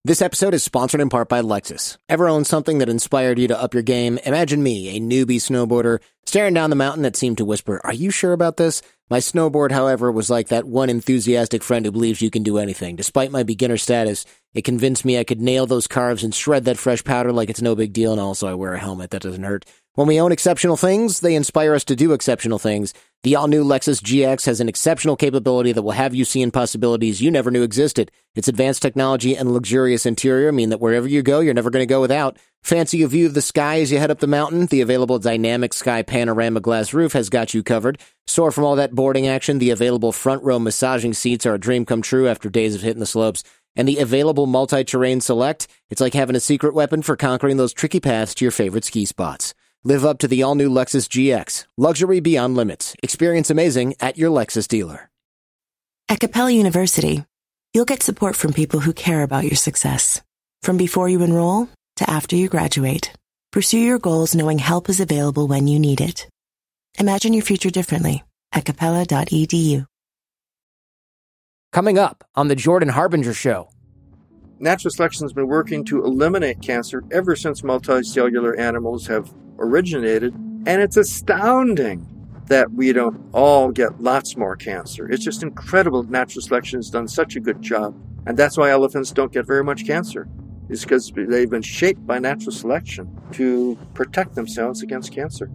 This episode is sponsored in part by Lexus. Ever owned something that inspired you to up your game? Imagine me, a newbie snowboarder, staring down the mountain that seemed to whisper, "Are you sure about this?" My snowboard, however, was like that one enthusiastic friend who believes you can do anything. Despite my beginner status, it convinced me I could nail those carves and shred that fresh powder like it's no big deal, and also I wear a helmet that doesn't hurt. When we own exceptional things, they inspire us to do exceptional things. The all-new Lexus GX has an exceptional capability that will have you seeing possibilities you never knew existed. Its advanced technology and luxurious interior mean that wherever you go, you're never going to go without. Fancy a view of the sky as you head up the mountain? The available dynamic sky panorama glass roof has got you covered. Sore from all that boarding action, the available front row massaging seats are a dream come true after days of hitting the slopes. And the available multi-terrain select, it's like having a secret weapon for conquering those tricky paths to your favorite ski spots. Live up to the all-new Lexus GX. Luxury beyond limits. Experience amazing at your Lexus dealer. At Capella University, you'll get support from people who care about your success. From before you enroll to after you graduate, pursue your goals knowing help is available when you need it. Imagine your future differently at capella.edu. Coming up on the Jordan Harbinger Show. Natural selection has been working to eliminate cancer ever since multicellular animals have originated, and it's astounding that we don't all get lots more cancer. It's just incredible. Natural selection has done such a good job, and that's why elephants don't get very much cancer. It's because they've been shaped by natural selection to protect themselves against cancer.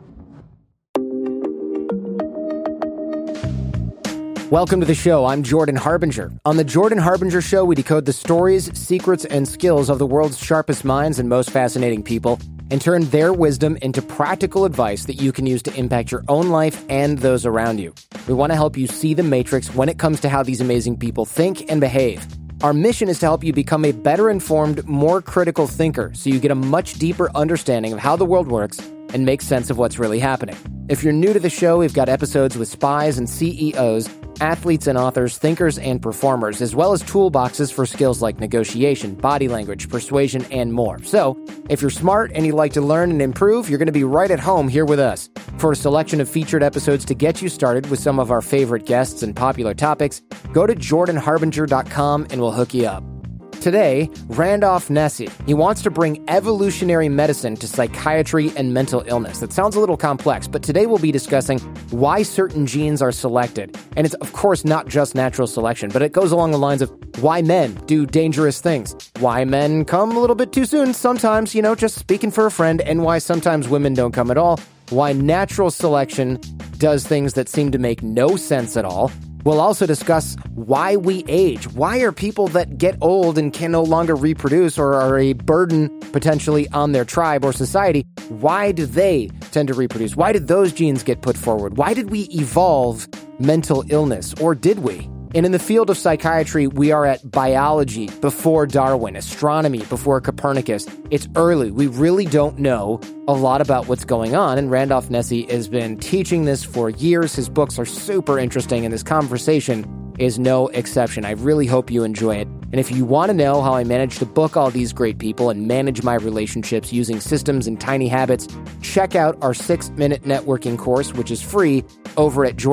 Welcome to the show. I'm Jordan Harbinger. On the Jordan Harbinger Show, we decode the stories, secrets, and skills of the world's sharpest minds and most fascinating people, and turn their wisdom into practical advice that you can use to impact your own life and those around you. We want to help you see the matrix when it comes to how these amazing people think and behave. Our mission is to help you become a better informed, more critical thinker so you get a much deeper understanding of how the world works and make sense of what's really happening. If you're new to the show, we've got episodes with spies and CEOs, athletes and authors, thinkers and performers, as well as toolboxes for skills like negotiation, body language, persuasion, and more. So, if you're smart and you like to learn and improve, you're going to be right at home here with us. For a selection of featured episodes to get you started with some of our favorite guests and popular topics, go to jordanharbinger.com and we'll hook you up. Today, Randolph Nesse. He wants to bring evolutionary medicine to psychiatry and mental illness. That sounds a little complex, but today we'll be discussing why certain genes are selected. And it's, of course, not just natural selection, but it goes along the lines of why men do dangerous things, why men come a little bit too soon sometimes, just speaking for a friend, and why sometimes women don't come at all, why natural selection does things that seem to make no sense at all. We'll also discuss why we age. Why are people that get old and can no longer reproduce or are a burden potentially on their tribe or society, why do they tend to reproduce? Why did those genes get put forward? Why did we evolve mental illness, or did we? And in the field of psychiatry, we are at biology before Darwin, astronomy before Copernicus. It's early. We really don't know a lot about what's going on, and Randolph Nesse has been teaching this for years. His books are super interesting, and this conversation is no exception. I really hope you enjoy it. And if you want to know how I managed to book all these great people and manage my relationships using systems and tiny habits, check out our 6-minute networking course, which is free, over at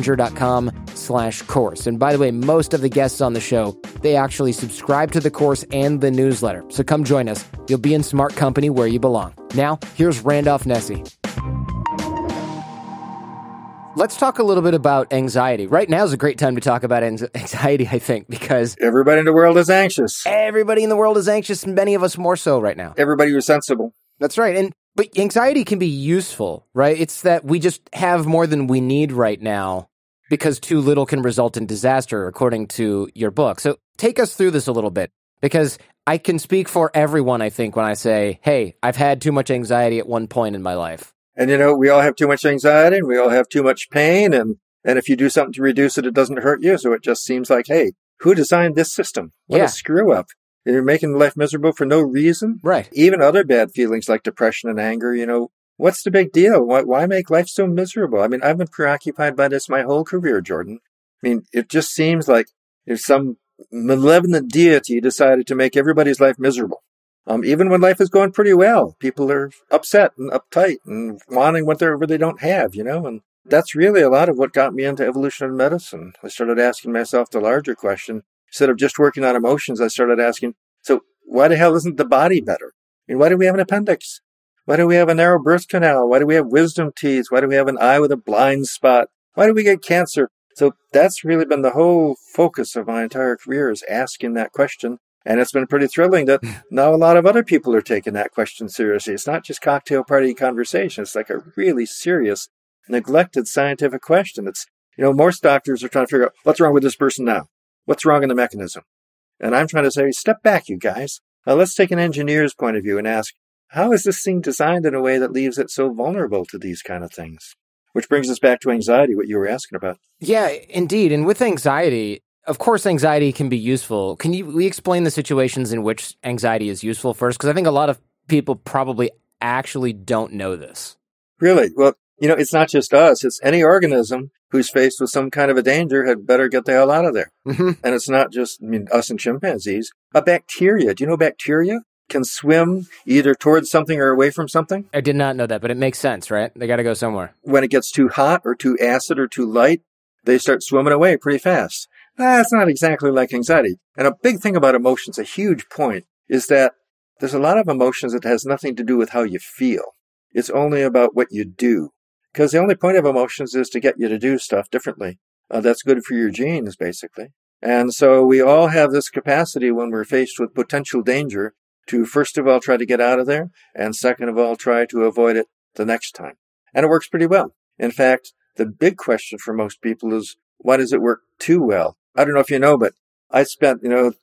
jordanharbinger.com/course. And by the way, most of the guests on the show, they actually subscribe to the course and the newsletter. So come join us. You'll be in smart company where you belong. Now, here's Randolph Nesse. Let's talk a little bit about anxiety. Right now is a great time to talk about anxiety, I think, because Everybody in the world is anxious. Everybody in the world is anxious, and many of us more so right now. Everybody who's sensible. That's right. But anxiety can be useful, right? It's that we just have more than we need right now because too little can result in disaster, according to your book. So take us through this a little bit, because I can speak for everyone, I think, when I say, hey, I've had too much anxiety at one point in my life. And, we all have too much anxiety and we all have too much pain. And if you do something to reduce it, it doesn't hurt you. So it just seems like, hey, who designed this system? What a screw up. You're making life miserable for no reason. Right. Even other bad feelings like depression and anger, what's the big deal? Why make life so miserable? I mean, I've been preoccupied by this my whole career, Jordan. I mean, it just seems like if some malevolent deity decided to make everybody's life miserable. Even when life is going pretty well, people are upset and uptight and wanting whatever they don't have, and that's really a lot of what got me into evolutionary medicine. I started asking myself the larger question. Instead of just working on emotions, I started asking, So why the hell isn't the body better? I mean, why do we have an appendix? Why do we have a narrow birth canal? Why do we have wisdom teeth? Why do we have an eye with a blind spot? Why do we get cancer? So that's really been the whole focus of my entire career, is asking that question. And it's been pretty thrilling that now a lot of other people are taking that question seriously. It's not just cocktail party conversation. It's like a really serious, neglected scientific question. It's, most doctors are trying to figure out what's wrong with this person now. What's wrong in the mechanism? And I'm trying to say, step back, you guys. Let's take an engineer's point of view and ask, how is this thing designed in a way that leaves it so vulnerable to these kind of things? Which brings us back to anxiety, what you were asking about. Yeah, indeed. And with anxiety, of course, anxiety can be useful. Can we explain the situations in which anxiety is useful first? Because I think a lot of people probably actually don't know this. Really? Well, it's not just us. It's any organism who's faced with some kind of a danger had better get the hell out of there. Mm-hmm. And it's not just, us and chimpanzees. A bacteria. Do you know bacteria can swim either towards something or away from something? I did not know that, but it makes sense, right? They got to go somewhere. When it gets too hot or too acid or too light, they start swimming away pretty fast. That's not exactly like anxiety. And a big thing about emotions, a huge point, is that there's a lot of emotions that has nothing to do with how you feel. It's only about what you do. Because the only point of emotions is to get you to do stuff differently. That's good for your genes, basically. And so we all have this capacity when we're faced with potential danger to, first of all, try to get out of there, and second of all, try to avoid it the next time. And it works pretty well. In fact, the big question for most people is, why does it work too well? I don't know if you know, but I spent,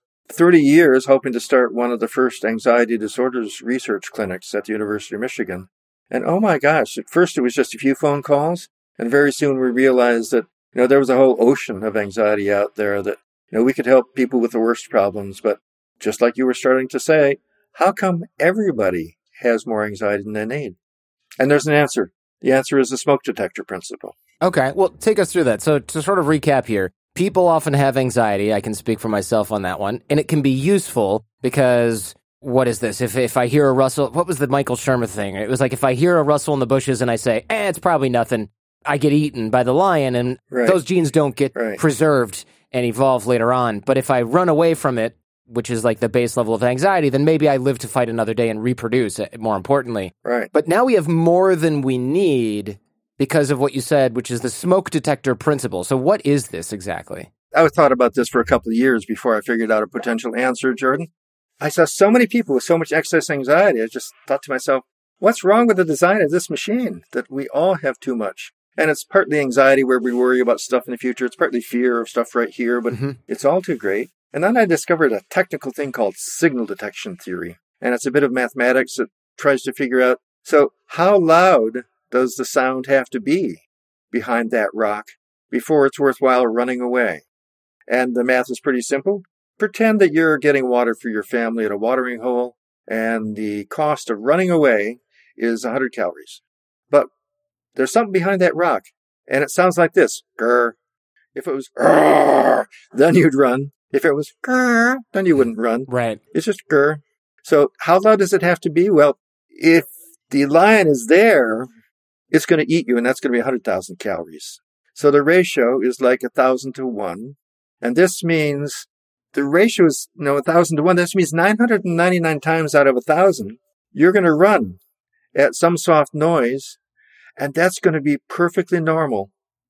30 years hoping to start one of the first anxiety disorders research clinics at the University of Michigan. And oh my gosh, at first it was just a few phone calls, and very soon we realized that, there was a whole ocean of anxiety out there that, we could help people with the worst problems. But just like you were starting to say, how come everybody has more anxiety than they need? And there's an answer. The answer is the smoke detector principle. Okay, well, take us through that. So to sort of recap here, people often have anxiety. I can speak for myself on that one. And it can be useful because, what is this? If I hear a rustle, what was the Michael Shermer thing? It was like, if I hear a rustle in the bushes and I say, it's probably nothing, I get eaten by the lion, and those genes don't get preserved and evolve later on. But if I run away from it, which is like the base level of anxiety, then maybe I live to fight another day and reproduce, more importantly. Right. But now we have more than we need because of what you said, which is the smoke detector principle. So what is this exactly? I thought about this for a couple of years before I figured out a potential answer, Jordan. I saw so many people with so much excess anxiety. I just thought to myself, what's wrong with the design of this machine that we all have too much? And it's partly anxiety where we worry about stuff in the future. It's partly fear of stuff right here, but it's all too great. And then I discovered a technical thing called signal detection theory. And it's a bit of mathematics that tries to figure out, so how loud does the sound have to be behind that rock before it's worthwhile running away? And the math is pretty simple. Pretend that you're getting water for your family at a watering hole, and the cost of running away is 100 calories. But there's something behind that rock, and it sounds like this. Grr. If it was grr, then you'd run. If it was grr, then you wouldn't run. Right. It's just grr. So how loud does it have to be? Well, if the lion is there, it's going to eat you, and that's going to be 100,000 calories. So the ratio is like 1,000 to 1. And this means the ratio is 1,000 to 1. This means 999 times out of 1,000, you're going to run at some soft noise, and that's going to be perfectly normal,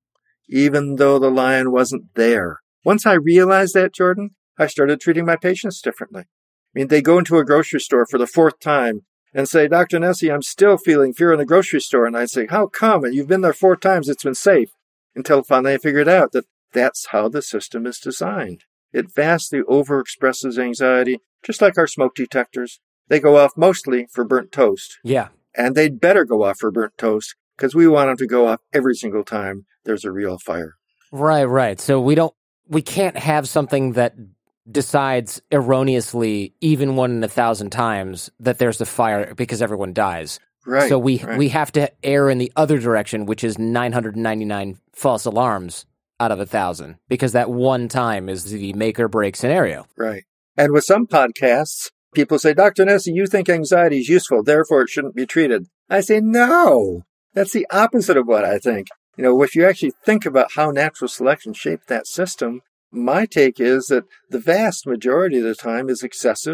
even though the lion wasn't there. Once I realized that, Jordan, I started treating my patients differently. I mean, they go into a grocery store for the 4th time and say, Dr. Nesi, I'm still feeling fear in the grocery store. And I say, how come? And you've been there 4 times, it's been safe. Until finally I figured out that that's how the system is designed. It vastly overexpresses anxiety, just like our smoke detectors. They go off mostly for burnt toast. Yeah. And they'd better go off for burnt toast because we want them to go off every single time there's a real fire. Right. So we can't have something that decides erroneously, even 1 in 1,000 times, that there's a fire because everyone dies. Right. So we have to err in the other direction, which is 999 false alarms out of 1,000, because that one time is the make or break scenario. Right. And with some podcasts, people say, Dr. Nesi, you think anxiety is useful, therefore it shouldn't be treated. I say, no, that's the opposite of what I think. If you actually think about how natural selection shaped that system, my take is that the vast majority of the time is excessive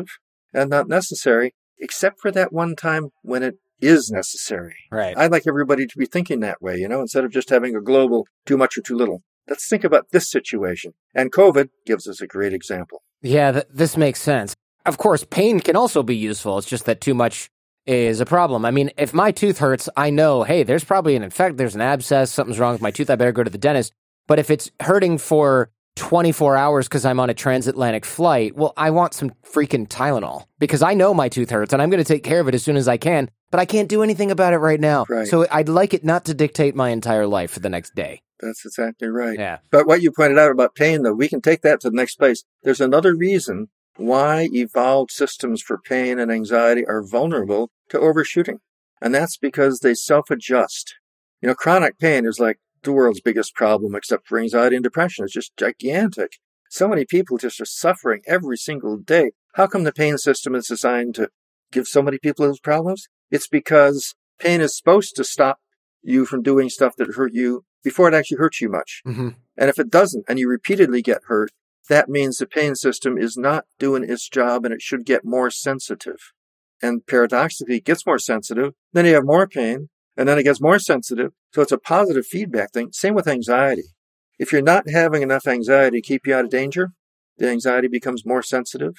and not necessary, except for that one time when it is necessary. Right. I'd like everybody to be thinking that way, instead of just having a global too much or too little. Let's think about this situation. And COVID gives us a great example. Yeah, this makes sense. Of course, pain can also be useful. It's just that too much is a problem. I mean, if my tooth hurts, I know, hey, there's probably there's an abscess, something's wrong with my tooth, I better go to the dentist. But if it's hurting for 24 hours because I'm on a transatlantic flight, well, I want some freaking Tylenol because I know my tooth hurts and I'm going to take care of it as soon as I can, but I can't do anything about it right now. Right. So I'd like it not to dictate my entire life for the next day. That's exactly right. Yeah. But what you pointed out about pain, though, we can take that to the next place. There's another reason why evolved systems for pain and anxiety are vulnerable to overshooting. And that's because they self-adjust. Chronic pain is like the world's biggest problem, except for anxiety and depression. It's just gigantic. So many people just are suffering every single day. How come the pain system is designed to give so many people those problems? It's because pain is supposed to stop you from doing stuff that hurt you before it actually hurts you much. Mm-hmm. And if it doesn't, and you repeatedly get hurt, that means the pain system is not doing its job and it should get more sensitive. And paradoxically, it gets more sensitive, then you have more pain, and then it gets more sensitive. So it's a positive feedback thing. Same with anxiety. If you're not having enough anxiety to keep you out of danger, the anxiety becomes more sensitive.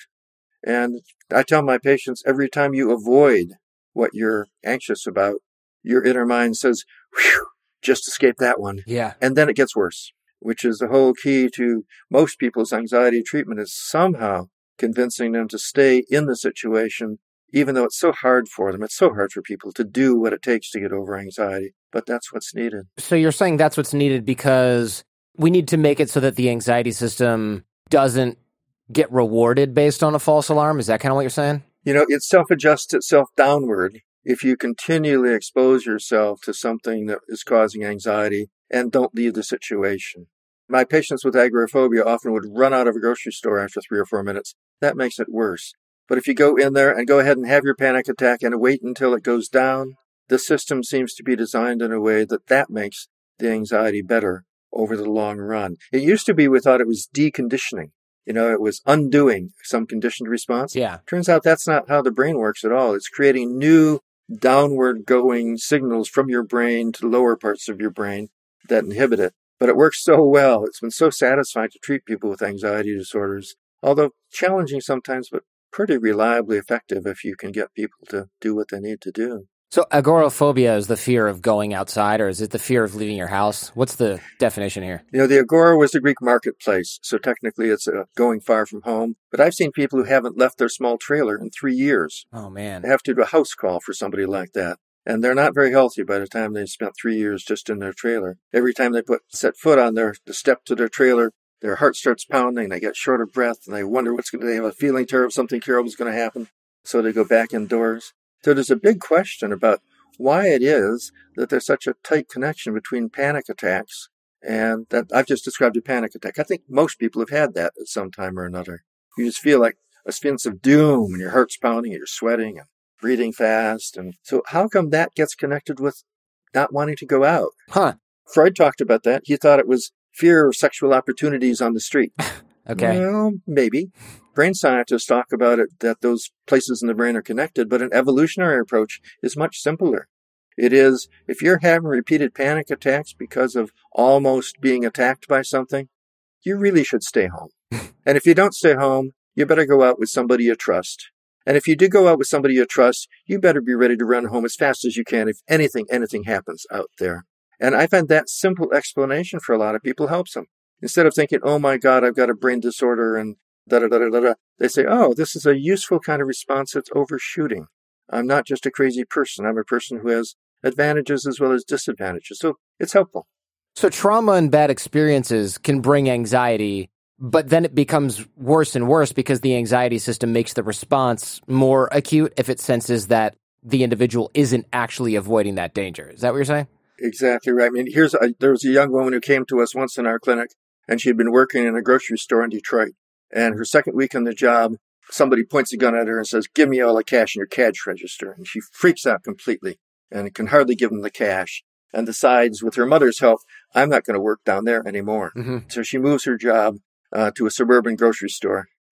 And I tell my patients, every time you avoid what you're anxious about, your inner mind says, whew, just escape that one. Yeah. And then it gets worse, which is the whole key to most people's anxiety treatment, is somehow convincing them to stay in the situation, even though it's so hard for them. It's so hard for people to do what it takes to get over anxiety, but that's what's needed. So you're saying that's what's needed because we need to make it so that the anxiety system doesn't get rewarded based on a false alarm? Is that kind of what you're saying? It self-adjusts itself downward if you continually expose yourself to something that is causing anxiety and don't leave the situation. My patients with agoraphobia often would run out of a grocery store after 3 or 4 minutes. That makes it worse. But if you go in there and go ahead and have your panic attack and wait until it goes down, the system seems to be designed in a way that makes the anxiety better over the long run. It used to be we thought it was deconditioning. It was undoing some conditioned response. Yeah. Turns out that's not how the brain works at all. It's creating new downward going signals from your brain to lower parts of your brain that inhibit it. But it works so well. It's been so satisfying to treat people with anxiety disorders, although challenging sometimes, but pretty reliably effective if you can get people to do what they need to do. So agoraphobia is the fear of going outside, or is it the fear of leaving your house? What's the definition here? The agora was the Greek marketplace, so technically it's going far from home. But I've seen people who haven't left their small trailer in 3 years. Oh, man. They have to do a house call for somebody like that. And they're not very healthy by the time they've spent 3 years just in their trailer. Every time they set foot on the step to their trailer, their heart starts pounding, they get short of breath, and they wonder they have a feeling something terrible is going to happen. So they go back indoors. So there's a big question about why it is that there's such a tight connection between panic attacks and that I've just described a panic attack. I think most people have had that at some time or another. You just feel like a sense of doom and your heart's pounding and you're sweating and breathing fast. And so how come that gets connected with not wanting to go out? Huh. Freud talked about that. He thought it was fear of sexual opportunities on the street. Okay. Well, maybe. Brain scientists talk about it, that those places in the brain are connected, but an evolutionary approach is much simpler. It is, if you're having repeated panic attacks because of almost being attacked by something, you really should stay home. And if you don't stay home, you better go out with somebody you trust. And if you do go out with somebody you trust, you better be ready to run home as fast as you can if anything happens out there. And I find that simple explanation for a lot of people helps them. Instead of thinking, oh my God, I've got a brain disorder and da-da-da-da-da, they say, oh, this is a useful kind of response that's overshooting. I'm not just a crazy person. I'm a person who has advantages as well as disadvantages. So it's helpful. So trauma and bad experiences can bring anxiety, but then it becomes worse and worse because the anxiety system makes the response more acute if it senses that the individual isn't actually avoiding that danger. Is that what you're saying? Exactly right. I mean, there was a young woman who came to us once in our clinic, and she had been working in a grocery store in Detroit. And her second week on the job, somebody points a gun at her and says, give me all the cash in your cash register. And she freaks out completely and can hardly give them the cash and decides, with her mother's help, I'm not going to work down there anymore. Mm-hmm. So she moves her job to a suburban grocery store,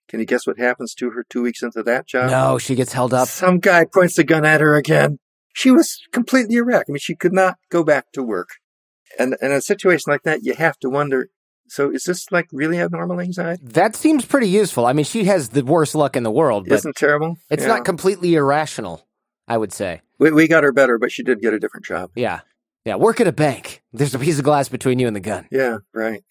Can you guess what happens to her 2 weeks into that job? No, she gets held up. Some guy points the gun at her again. She was completely a wreck. I mean, she could not go back to work. And in a situation like that, you have to wonder, so is this like really abnormal anxiety? That seems pretty useful. I mean, she has the worst luck in the world. But Isn't it terrible? It's not completely irrational, I would say. We got her better, but she did get a different job. Yeah. Yeah, work at a bank. There's a piece of glass between you and the gun. Yeah, right.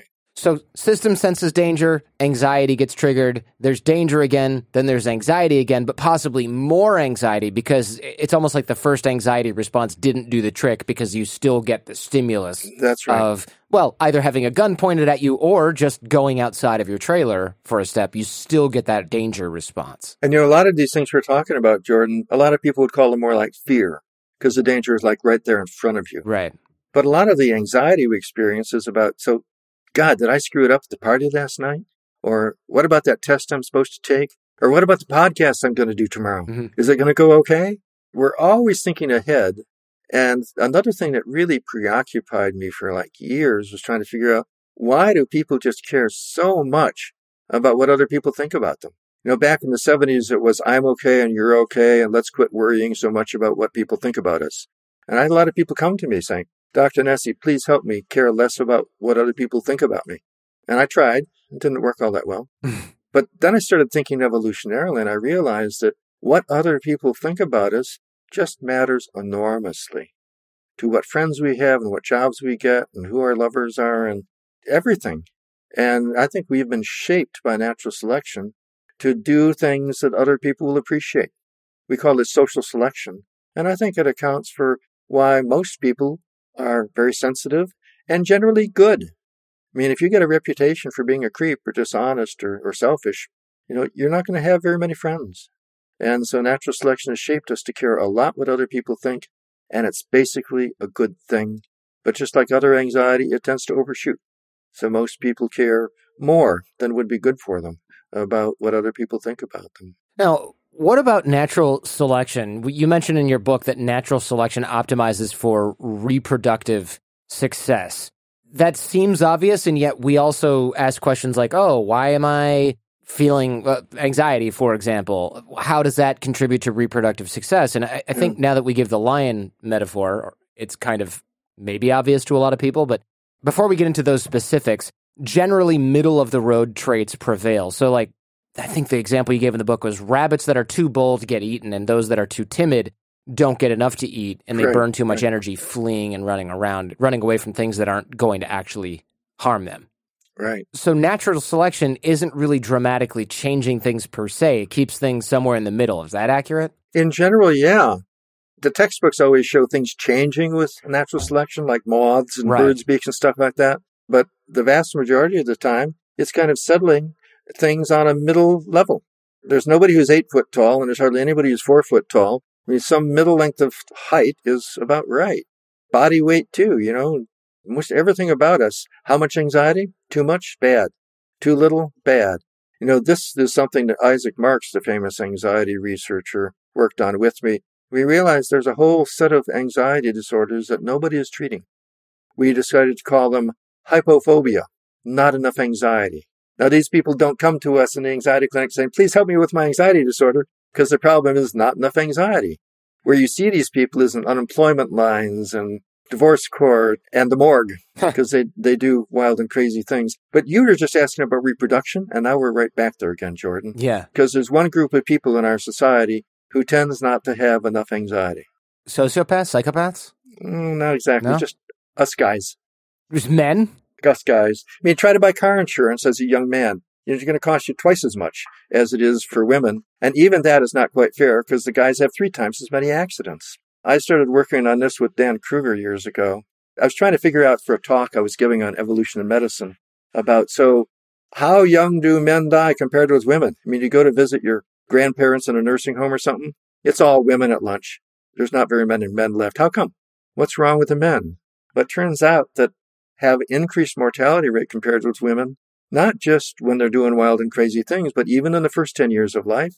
So system senses danger, anxiety gets triggered, there's danger again, then there's anxiety again, but possibly more anxiety because it's almost like the first anxiety response didn't do the trick because you still get the stimulus That's right. of, well, either having a gun pointed at you or just going outside of your trailer for a step. You still get that danger response. And a lot of these things we're talking about, Jordan, a lot of people would call them more like fear because the danger is like right there in front of you. Right. But a lot of the anxiety we experience is about, so God, did I screw it up at the party last night? Or what about that test I'm supposed to take? Or what about the podcast I'm going to do tomorrow? Mm-hmm. Is it going to go okay? We're always thinking ahead. And another thing that really preoccupied me for like years was trying to figure out, why do people just care so much about what other people think about them? Back in the 70s, it was, I'm okay and you're okay, and let's quit worrying so much about what people think about us. And I had a lot of people come to me saying, Dr. Nesi, please help me care less about what other people think about me. And I tried. It didn't work all that well. But then I started thinking evolutionarily, and I realized that what other people think about us just matters enormously to what friends we have and what jobs we get and who our lovers are and everything. And I think we've been shaped by natural selection to do things that other people will appreciate. We call it social selection. And I think it accounts for why most people are very sensitive and generally good. I mean, if you get a reputation for being a creep or dishonest or selfish, you're not going to have very many friends. And so natural selection has shaped us to care a lot what other people think, and it's basically a good thing. But just like other anxiety, it tends to overshoot. So most people care more than would be good for them about what other people think about them. Now, what about natural selection? You mentioned in your book that natural selection optimizes for reproductive success. That seems obvious, and yet we also ask questions like, oh, why am I feeling anxiety, for example? How does that contribute to reproductive success? And I think now that we give the lion metaphor, it's kind of maybe obvious to a lot of people, but before we get into those specifics, generally middle-of-the-road traits prevail. So, like, I think the example you gave in the book was rabbits that are too bold get eaten, and those that are too timid don't get enough to eat, and they burn too much energy fleeing and running away from things that aren't going to actually harm them. Right. So natural selection isn't really dramatically changing things per se. It keeps things somewhere in the middle. Is that accurate? In general, yeah. The textbooks always show things changing with natural selection, like moths and birds' beaks and stuff like that. But the vast majority of the time, it's kind of settling things on a middle level. There's nobody who's 8 foot tall, and there's hardly anybody who's 4 foot tall. I mean, some middle length of height is about right. Body weight, too, Most everything about us. How much anxiety? Too much? Bad. Too little? Bad. This is something that Isaac Marks, the famous anxiety researcher, worked on with me. We realized there's a whole set of anxiety disorders that nobody is treating. We decided to call them hypophobia, not enough anxiety. Now, these people don't come to us in the anxiety clinic saying, please help me with my anxiety disorder, because the problem is not enough anxiety. Where you see these people is in unemployment lines and divorce court and the morgue, because they do wild and crazy things. But you were just asking about reproduction, and now we're right back there again, Jordan. Yeah. Because there's one group of people in our society who tends not to have enough anxiety. Sociopaths? Psychopaths? Not exactly. No? Just us guys. Just men? Us guys. I mean, try to buy car insurance as a young man. It's going to cost you twice as much as it is for women. And even that is not quite fair because the guys have 3 times as many accidents. I started working on this with Dan Kruger years ago. I was trying to figure out for a talk I was giving on evolution and medicine about, so how young do men die compared with women? I mean, you go to visit your grandparents in a nursing home or something, it's all women at lunch. There's not very many men left. How come? What's wrong with the men? But it turns out that have increased mortality rate compared with women, not just when they're doing wild and crazy things, but even in the first 10 years of life.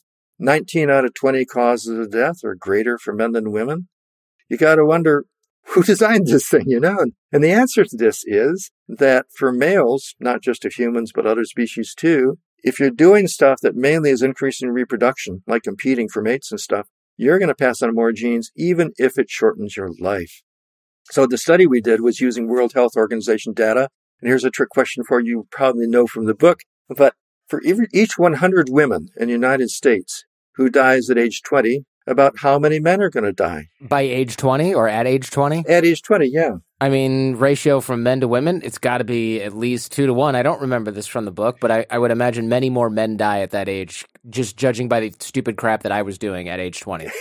19 out of 20 causes of death are greater for men than women. You got to wonder, who designed this thing, And the answer to this is that for males, not just of humans, but other species too, if you're doing stuff that mainly is increasing reproduction, like competing for mates and stuff, you're going to pass on more genes, even if it shortens your life. So the study we did was using World Health Organization data. And here's a trick question for you probably know from the book. But for each 100 women in the United States who dies at age 20, about how many men are going to die? By age 20 or at age 20? At age 20, yeah. I mean, ratio from men to women, it's got to be at least 2 to 1. I don't remember this from the book, but I would imagine many more men die at that age, just judging by the stupid crap that I was doing at age 20.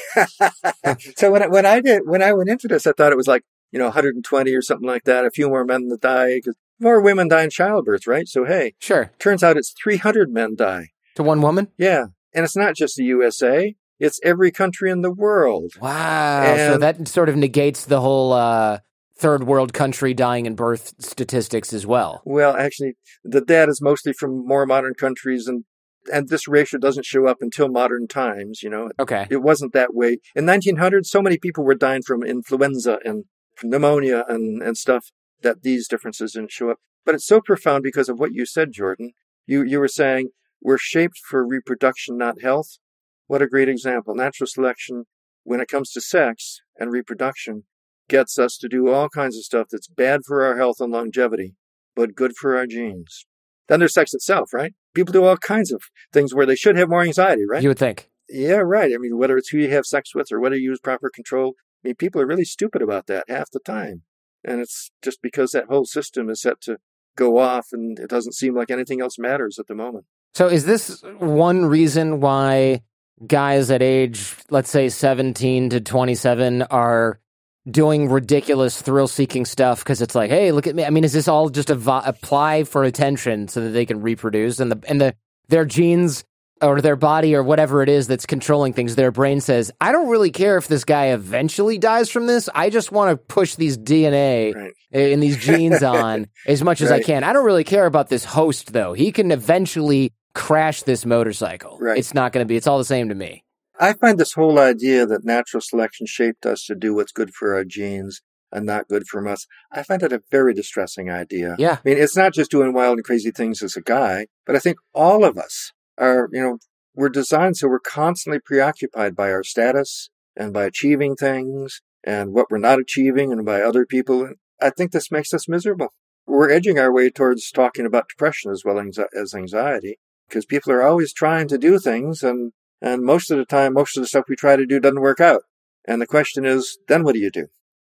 So when I went into this, I thought it was like, 120 or something like that, a few more men that die, because more women die in childbirth, right? So, hey, sure. Turns out it's 300 men die. To one woman? Yeah. And it's not just the USA. It's every country in the world. Wow. So that sort of negates the whole third world country dying in birth statistics as well. Well, actually, the data is mostly from more modern countries, and this ratio doesn't show up until modern times, Okay. It wasn't that way. In 1900, so many people were dying from influenza and pneumonia and stuff that these differences didn't show up. But it's so profound because of what you said, Jordan. You were saying we're shaped for reproduction, not health. What a great example. Natural selection, when it comes to sex and reproduction, gets us to do all kinds of stuff that's bad for our health and longevity, but good for our genes. Then there's sex itself, right? People do all kinds of things where they should have more anxiety, right? You would think. Yeah, right. I mean, whether it's who you have sex with or whether you use proper control, people are really stupid about that half the time. And it's just because that whole system is set to go off and it doesn't seem like anything else matters at the moment. So is this one reason why guys at age, let's say 17 to 27 are doing ridiculous thrill-seeking stuff because it's like, hey, look at me. I mean, is this all just apply for attention so that they can reproduce and their genes or their body or whatever it is that's controlling things, their brain says, I don't really care if this guy eventually dies from this. I just want to push these DNA and these genes on as much as I can. I don't really care about this host, though. He can eventually crash this motorcycle. Right. It's not going to be, it's all the same to me. I find this whole idea that natural selection shaped us to do what's good for our genes and not good for us, I find that a very distressing idea. Yeah. I mean, it's not just doing wild and crazy things as a guy, but I think all of us are, we're designed so we're constantly preoccupied by our status and by achieving things and what we're not achieving and by other people. And I think this makes us miserable. We're edging our way towards talking about depression as well as anxiety because people are always trying to do things and most of the time, most of the stuff we try to do doesn't work out. And the question is, then what do you do?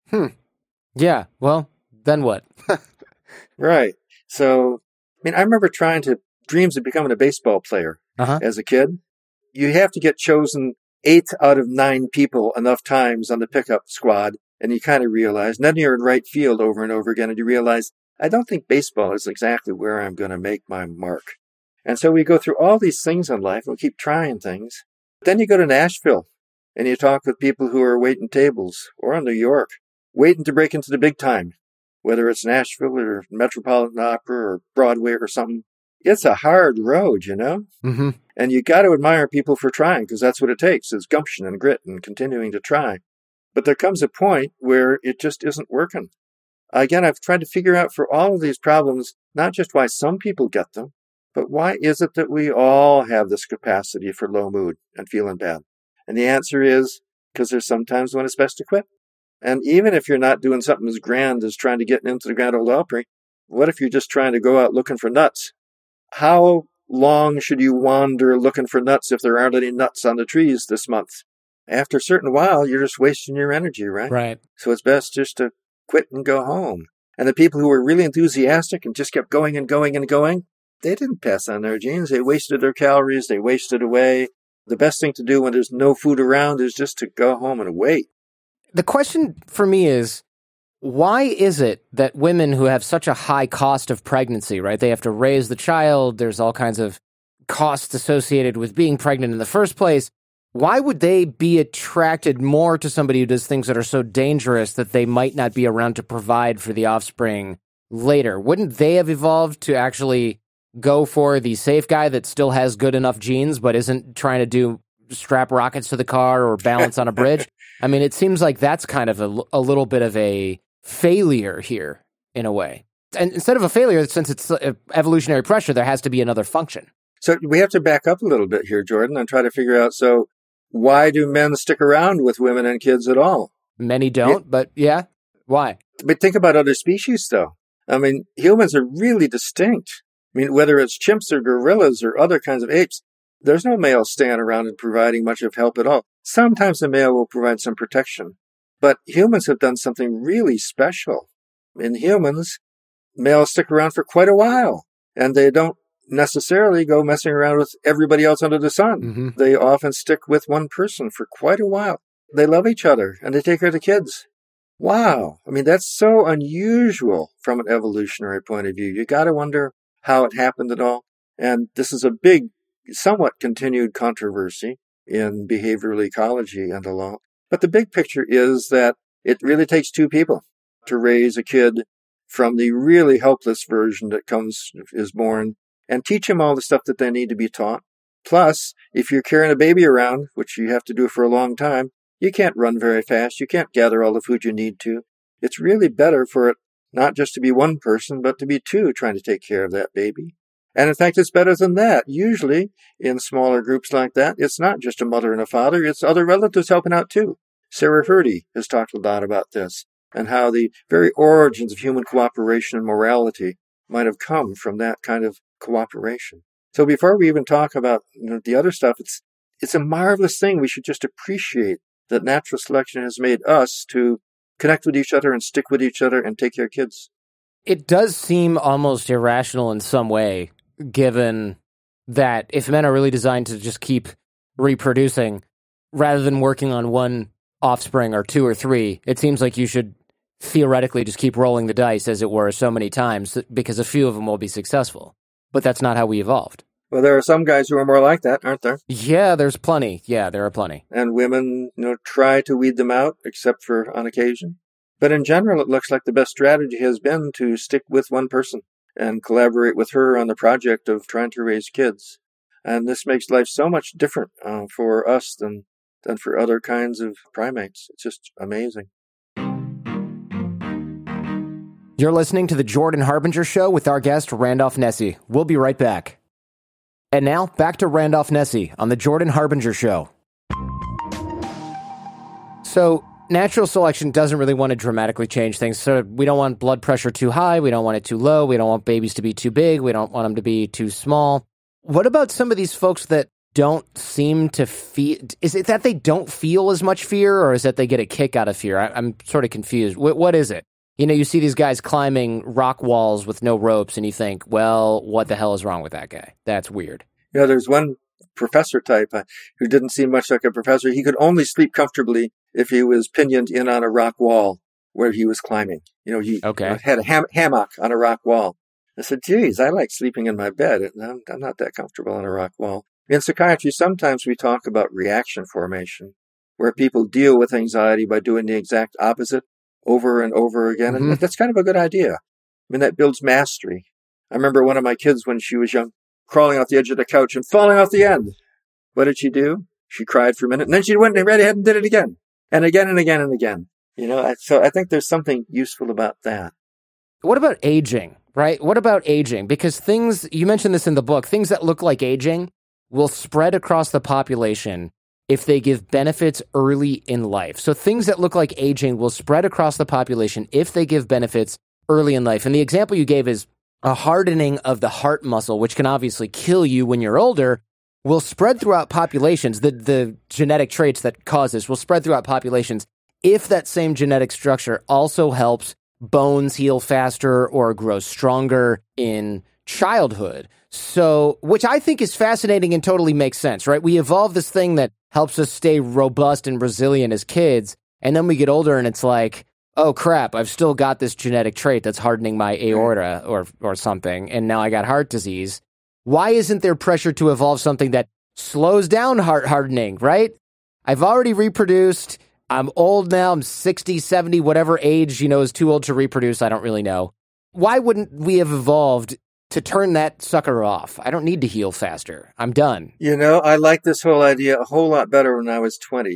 Yeah, well, then what? Right. So, I remember dreams of becoming a baseball player as a kid. You have to get chosen 8 out of 9 people enough times on the pickup squad, and you kind of realize, and then you're in right field over and over again, and you realize, I don't think baseball is exactly where I'm going to make my mark. And so we go through all these things in life, and we keep trying things. Then you go to Nashville, and you talk with people who are waiting tables, or in New York, waiting to break into the big time, whether it's Nashville or Metropolitan Opera or Broadway or something. It's a hard road, Mm-hmm. And you got to admire people for trying, because that's what it takes, is gumption and grit and continuing to try. But there comes a point where it just isn't working. Again, I've tried to figure out for all of these problems, not just why some people get them, but why is it that we all have this capacity for low mood and feeling bad? And the answer is because there's sometimes when it's best to quit. And even if you're not doing something as grand as trying to get into the Grand Ole Opry, what if you're just trying to go out looking for nuts? How long should you wander looking for nuts if there aren't any nuts on the trees this month? After a certain while, you're just wasting your energy, right? Right. So it's best just to quit and go home. And the people who were really enthusiastic and just kept going and going and going, they didn't pass on their genes. They wasted their calories. They wasted away. The best thing to do when there's no food around is just to go home and wait. The question for me is, why is it that women who have such a high cost of pregnancy, right? They have to raise the child. There's all kinds of costs associated with being pregnant in the first place. Why would they be attracted more to somebody who does things that are so dangerous that they might not be around to provide for the offspring later? Wouldn't they have evolved to actually go for the safe guy that still has good enough genes but isn't trying to do strap rockets to the car or balance on a bridge? I mean, it seems like that's kind of a little bit of a failure here in a way. And instead of a failure, since it's evolutionary pressure, there has to be another function. So we have to back up a little bit here, Jordan, and try to figure out, so why do men stick around with women and kids at all? Many don't, but yeah, why? But think about other species, though. I mean, humans are really distinct. I mean, whether it's chimps or gorillas or other kinds of apes, there's no male staying around and providing much of help at all. Sometimes the male will provide some protection, but humans have done something really special. In humans, males stick around for quite a while, and they don't necessarily go messing around with everybody else under the sun. Mm-hmm. They often stick with one person for quite a while. They love each other, and they take care of the kids. Wow. I mean, that's so unusual from an evolutionary point of view. You got to wonder how it happened at all. And this is a big, somewhat continued controversy in behavioral ecology and the law. But the big picture is that it really takes two people to raise a kid from the really helpless version that is born and teach them all the stuff that they need to be taught. Plus, if you're carrying a baby around, which you have to do for a long time, you can't run very fast. You can't gather all the food you need to. It's really better for it not just to be one person, but to be two trying to take care of that baby. And in fact, it's better than that. Usually, in smaller groups like that, it's not just a mother and a father, it's other relatives helping out too. Sarah Hrdy has talked a lot about this and how the very origins of human cooperation and morality might have come from that kind of cooperation. So before we even talk about the other stuff, it's a marvelous thing. We should just appreciate that natural selection has made us to connect with each other and stick with each other and take care of kids. It does seem almost irrational in some way, given that if men are really designed to just keep reproducing, rather than working on one offspring or two or three, it seems like you should theoretically just keep rolling the dice, as it were, so many times, because a few of them will be successful. But that's not how we evolved. Well, there are some guys who are more like that, aren't there? Yeah, there's plenty. Yeah, there are plenty. And women, try to weed them out, except for on occasion. But in general, it looks like the best strategy has been to stick with one person and collaborate with her on the project of trying to raise kids. And this makes life so much different for us than for other kinds of primates. It's just amazing. You're listening to The Jordan Harbinger Show with our guest, Randolph Nesse. We'll be right back. And now, back to Randolph Nesse on The Jordan Harbinger Show. So, natural selection doesn't really want to dramatically change things. So we don't want blood pressure too high. We don't want it too low. We don't want babies to be too big. We don't want them to be too small. What about some of these folks that don't seem to feel... Is it that they don't feel as much fear, or is that they get a kick out of fear? I'm sort of confused. What is it? You see these guys climbing rock walls with no ropes, and you think, well, what the hell is wrong with that guy? That's weird. There's one professor type who didn't seem much like a professor. He could only sleep comfortably if he was pinioned in on a rock wall where he was climbing. He had a hammock on a rock wall. I said, geez, I like sleeping in my bed. I'm not that comfortable on a rock wall. In psychiatry, sometimes we talk about reaction formation, where people deal with anxiety by doing the exact opposite over and over again. Mm-hmm. And that's kind of a good idea. I mean, that builds mastery. I remember one of my kids when she was young, crawling off the edge of the couch and falling off the end. What did she do? She cried for a minute, and then she went and ran ahead and did it again. And again and again and again. So I think there's something useful about that. What about aging, right? What about aging? Because things, you mentioned this in the book, things that look like aging will spread across the population if they give benefits early in life. So things that look like aging will spread across the population if they give benefits early in life. And the example you gave is a hardening of the heart muscle, which can obviously kill you when you're older, will spread throughout populations. The genetic traits that cause this will spread throughout populations if that same genetic structure also helps bones heal faster or grow stronger in childhood. So, which I think is fascinating and totally makes sense, right? We evolve this thing that helps us stay robust and resilient as kids, and then we get older and it's like, oh crap, I've still got this genetic trait that's hardening my aorta or something, and now I got heart disease. Why isn't there pressure to evolve something that slows down heart hardening, right? I've already reproduced. I'm old now. I'm 60, 70, whatever age, is too old to reproduce. I don't really know. Why wouldn't we have evolved to turn that sucker off? I don't need to heal faster. I'm done. I like this whole idea a whole lot better when I was 20.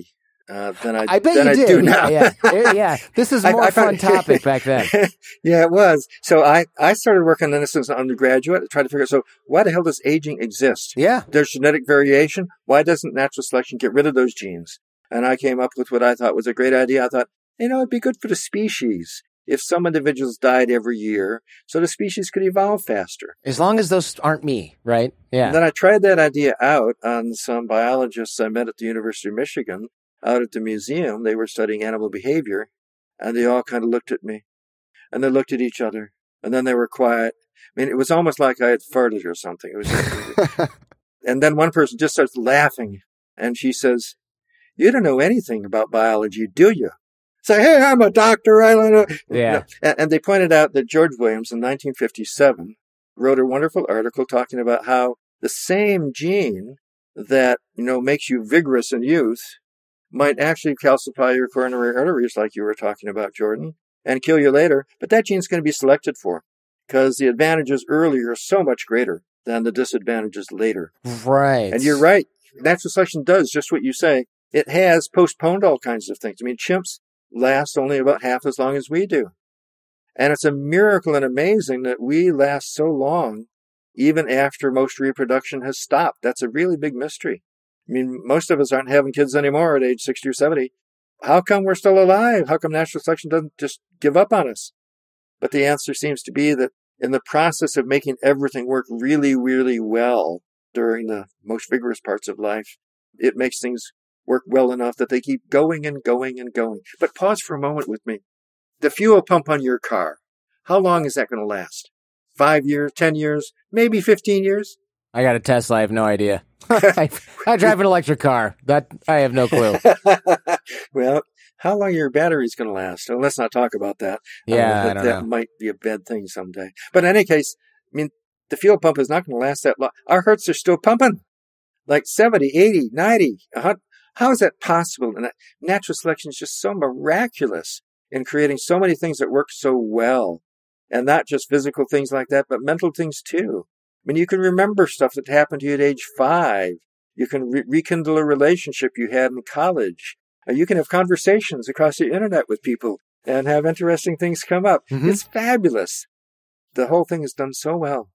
I bet you did. do now. Yeah. This is more fun topic back then. Yeah, it was. So I started working on this as an undergraduate, tried to figure out, so why the hell does aging exist? Yeah. There's genetic variation. Why doesn't natural selection get rid of those genes? And I came up with what I thought was a great idea. I thought, it'd be good for the species if some individuals died every year so the species could evolve faster. As long as those aren't me, right? Yeah. And then I tried that idea out on some biologists I met at the University of Michigan. Out at the museum, they were studying animal behavior, and they all kind of looked at me, and they looked at each other, and then they were quiet. I mean, it was almost like I had farted or something. It was just, and then one person just starts laughing, and she says, "You don't know anything about biology, do you?" Say, "Hey, I'm a doctor. I don't know." Yeah. And they pointed out that George Williams in 1957 wrote a wonderful article talking about how the same gene that, makes you vigorous in youth might actually calcify your coronary arteries like you were talking about, Jordan, and kill you later. But that gene's going to be selected for because the advantages earlier are so much greater than the disadvantages later. Right. And you're right. Natural selection does just what you say. It has postponed all kinds of things. I mean, chimps last only about half as long as we do. And it's a miracle and amazing that we last so long, even after most reproduction has stopped. That's a really big mystery. I mean, most of us aren't having kids anymore at age 60 or 70. How come we're still alive? How come natural selection doesn't just give up on us? But the answer seems to be that in the process of making everything work really, really well during the most vigorous parts of life, it makes things work well enough that they keep going and going and going. But pause for a moment with me. The fuel pump on your car, how long is that going to last? 5 years, 10 years, maybe 15 years? I got a Tesla. I have no idea. I drive an electric car. That I have no clue. Well, how long your battery's going to last? Well, let's not talk about that. Yeah, I don't know. That might be a bad thing someday. But in any case, I mean, the fuel pump is not going to last that long. Our hearts are still pumping, like 70, 80, 90, 100. How is that possible? And natural selection is just so miraculous in creating so many things that work so well. And not just physical things like that, but mental things too. I mean, you can remember stuff that happened to you at age 5. You can rekindle a relationship you had in college. You can have conversations across the internet with people and have interesting things come up. Mm-hmm. It's fabulous. The whole thing is done so well.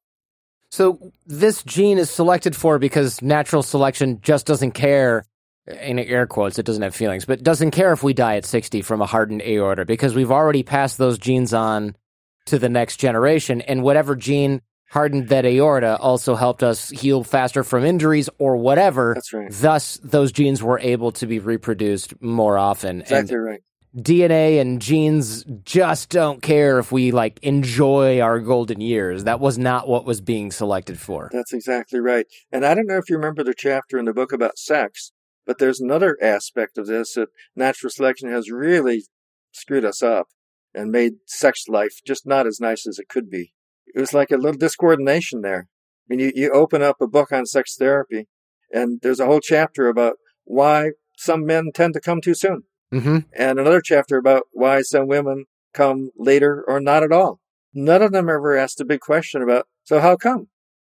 So this gene is selected for because natural selection just doesn't care, in air quotes, it doesn't have feelings, but doesn't care if we die at 60 from a hardened aorta because we've already passed those genes on to the next generation, and whatever gene hardened that aorta also helped us heal faster from injuries or whatever. That's right. Thus, those genes were able to be reproduced more often. Exactly right. DNA and genes just don't care if we enjoy our golden years. That was not what was being selected for. That's exactly right. And I don't know if you remember the chapter in the book about sex, but there's another aspect of this that natural selection has really screwed us up and made sex life just not as nice as it could be. It was like a little discoordination there. I mean, you open up a book on sex therapy, and there's a whole chapter about why some men tend to come too soon. Mm-hmm. And another chapter about why some women come later or not at all. None of them ever asked a big question about, so how come?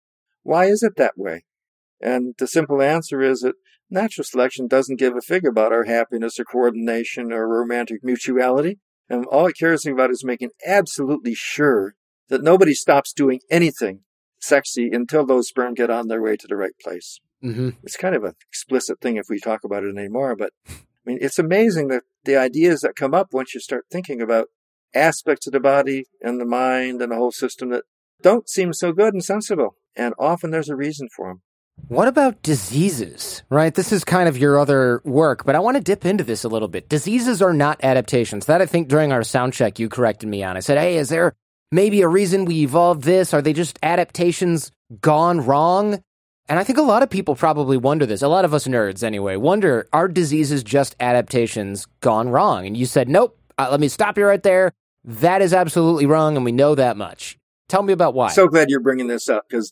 Why is it that way? And the simple answer is that natural selection doesn't give a fig about our happiness or coordination or romantic mutuality. And all it cares about is making absolutely sure that nobody stops doing anything sexy until those sperm get on their way to the right place. Mm-hmm. It's kind of an explicit thing if we talk about it anymore, but I mean, it's amazing that the ideas that come up once you start thinking about aspects of the body and the mind and the whole system that don't seem so good and sensible. And often there's a reason for them. What about diseases, right? This is kind of your other work, but I want to dip into this a little bit. Diseases are not adaptations. That I think during our sound check you corrected me on. I said, hey, is there maybe a reason we evolved this? Are they just adaptations gone wrong? And I think a lot of people probably wonder this. A lot of us nerds, anyway, wonder, are diseases just adaptations gone wrong? And you said, nope, let me stop you right there. That is absolutely wrong, and we know that much. Tell me about why. So glad you're bringing this up, because,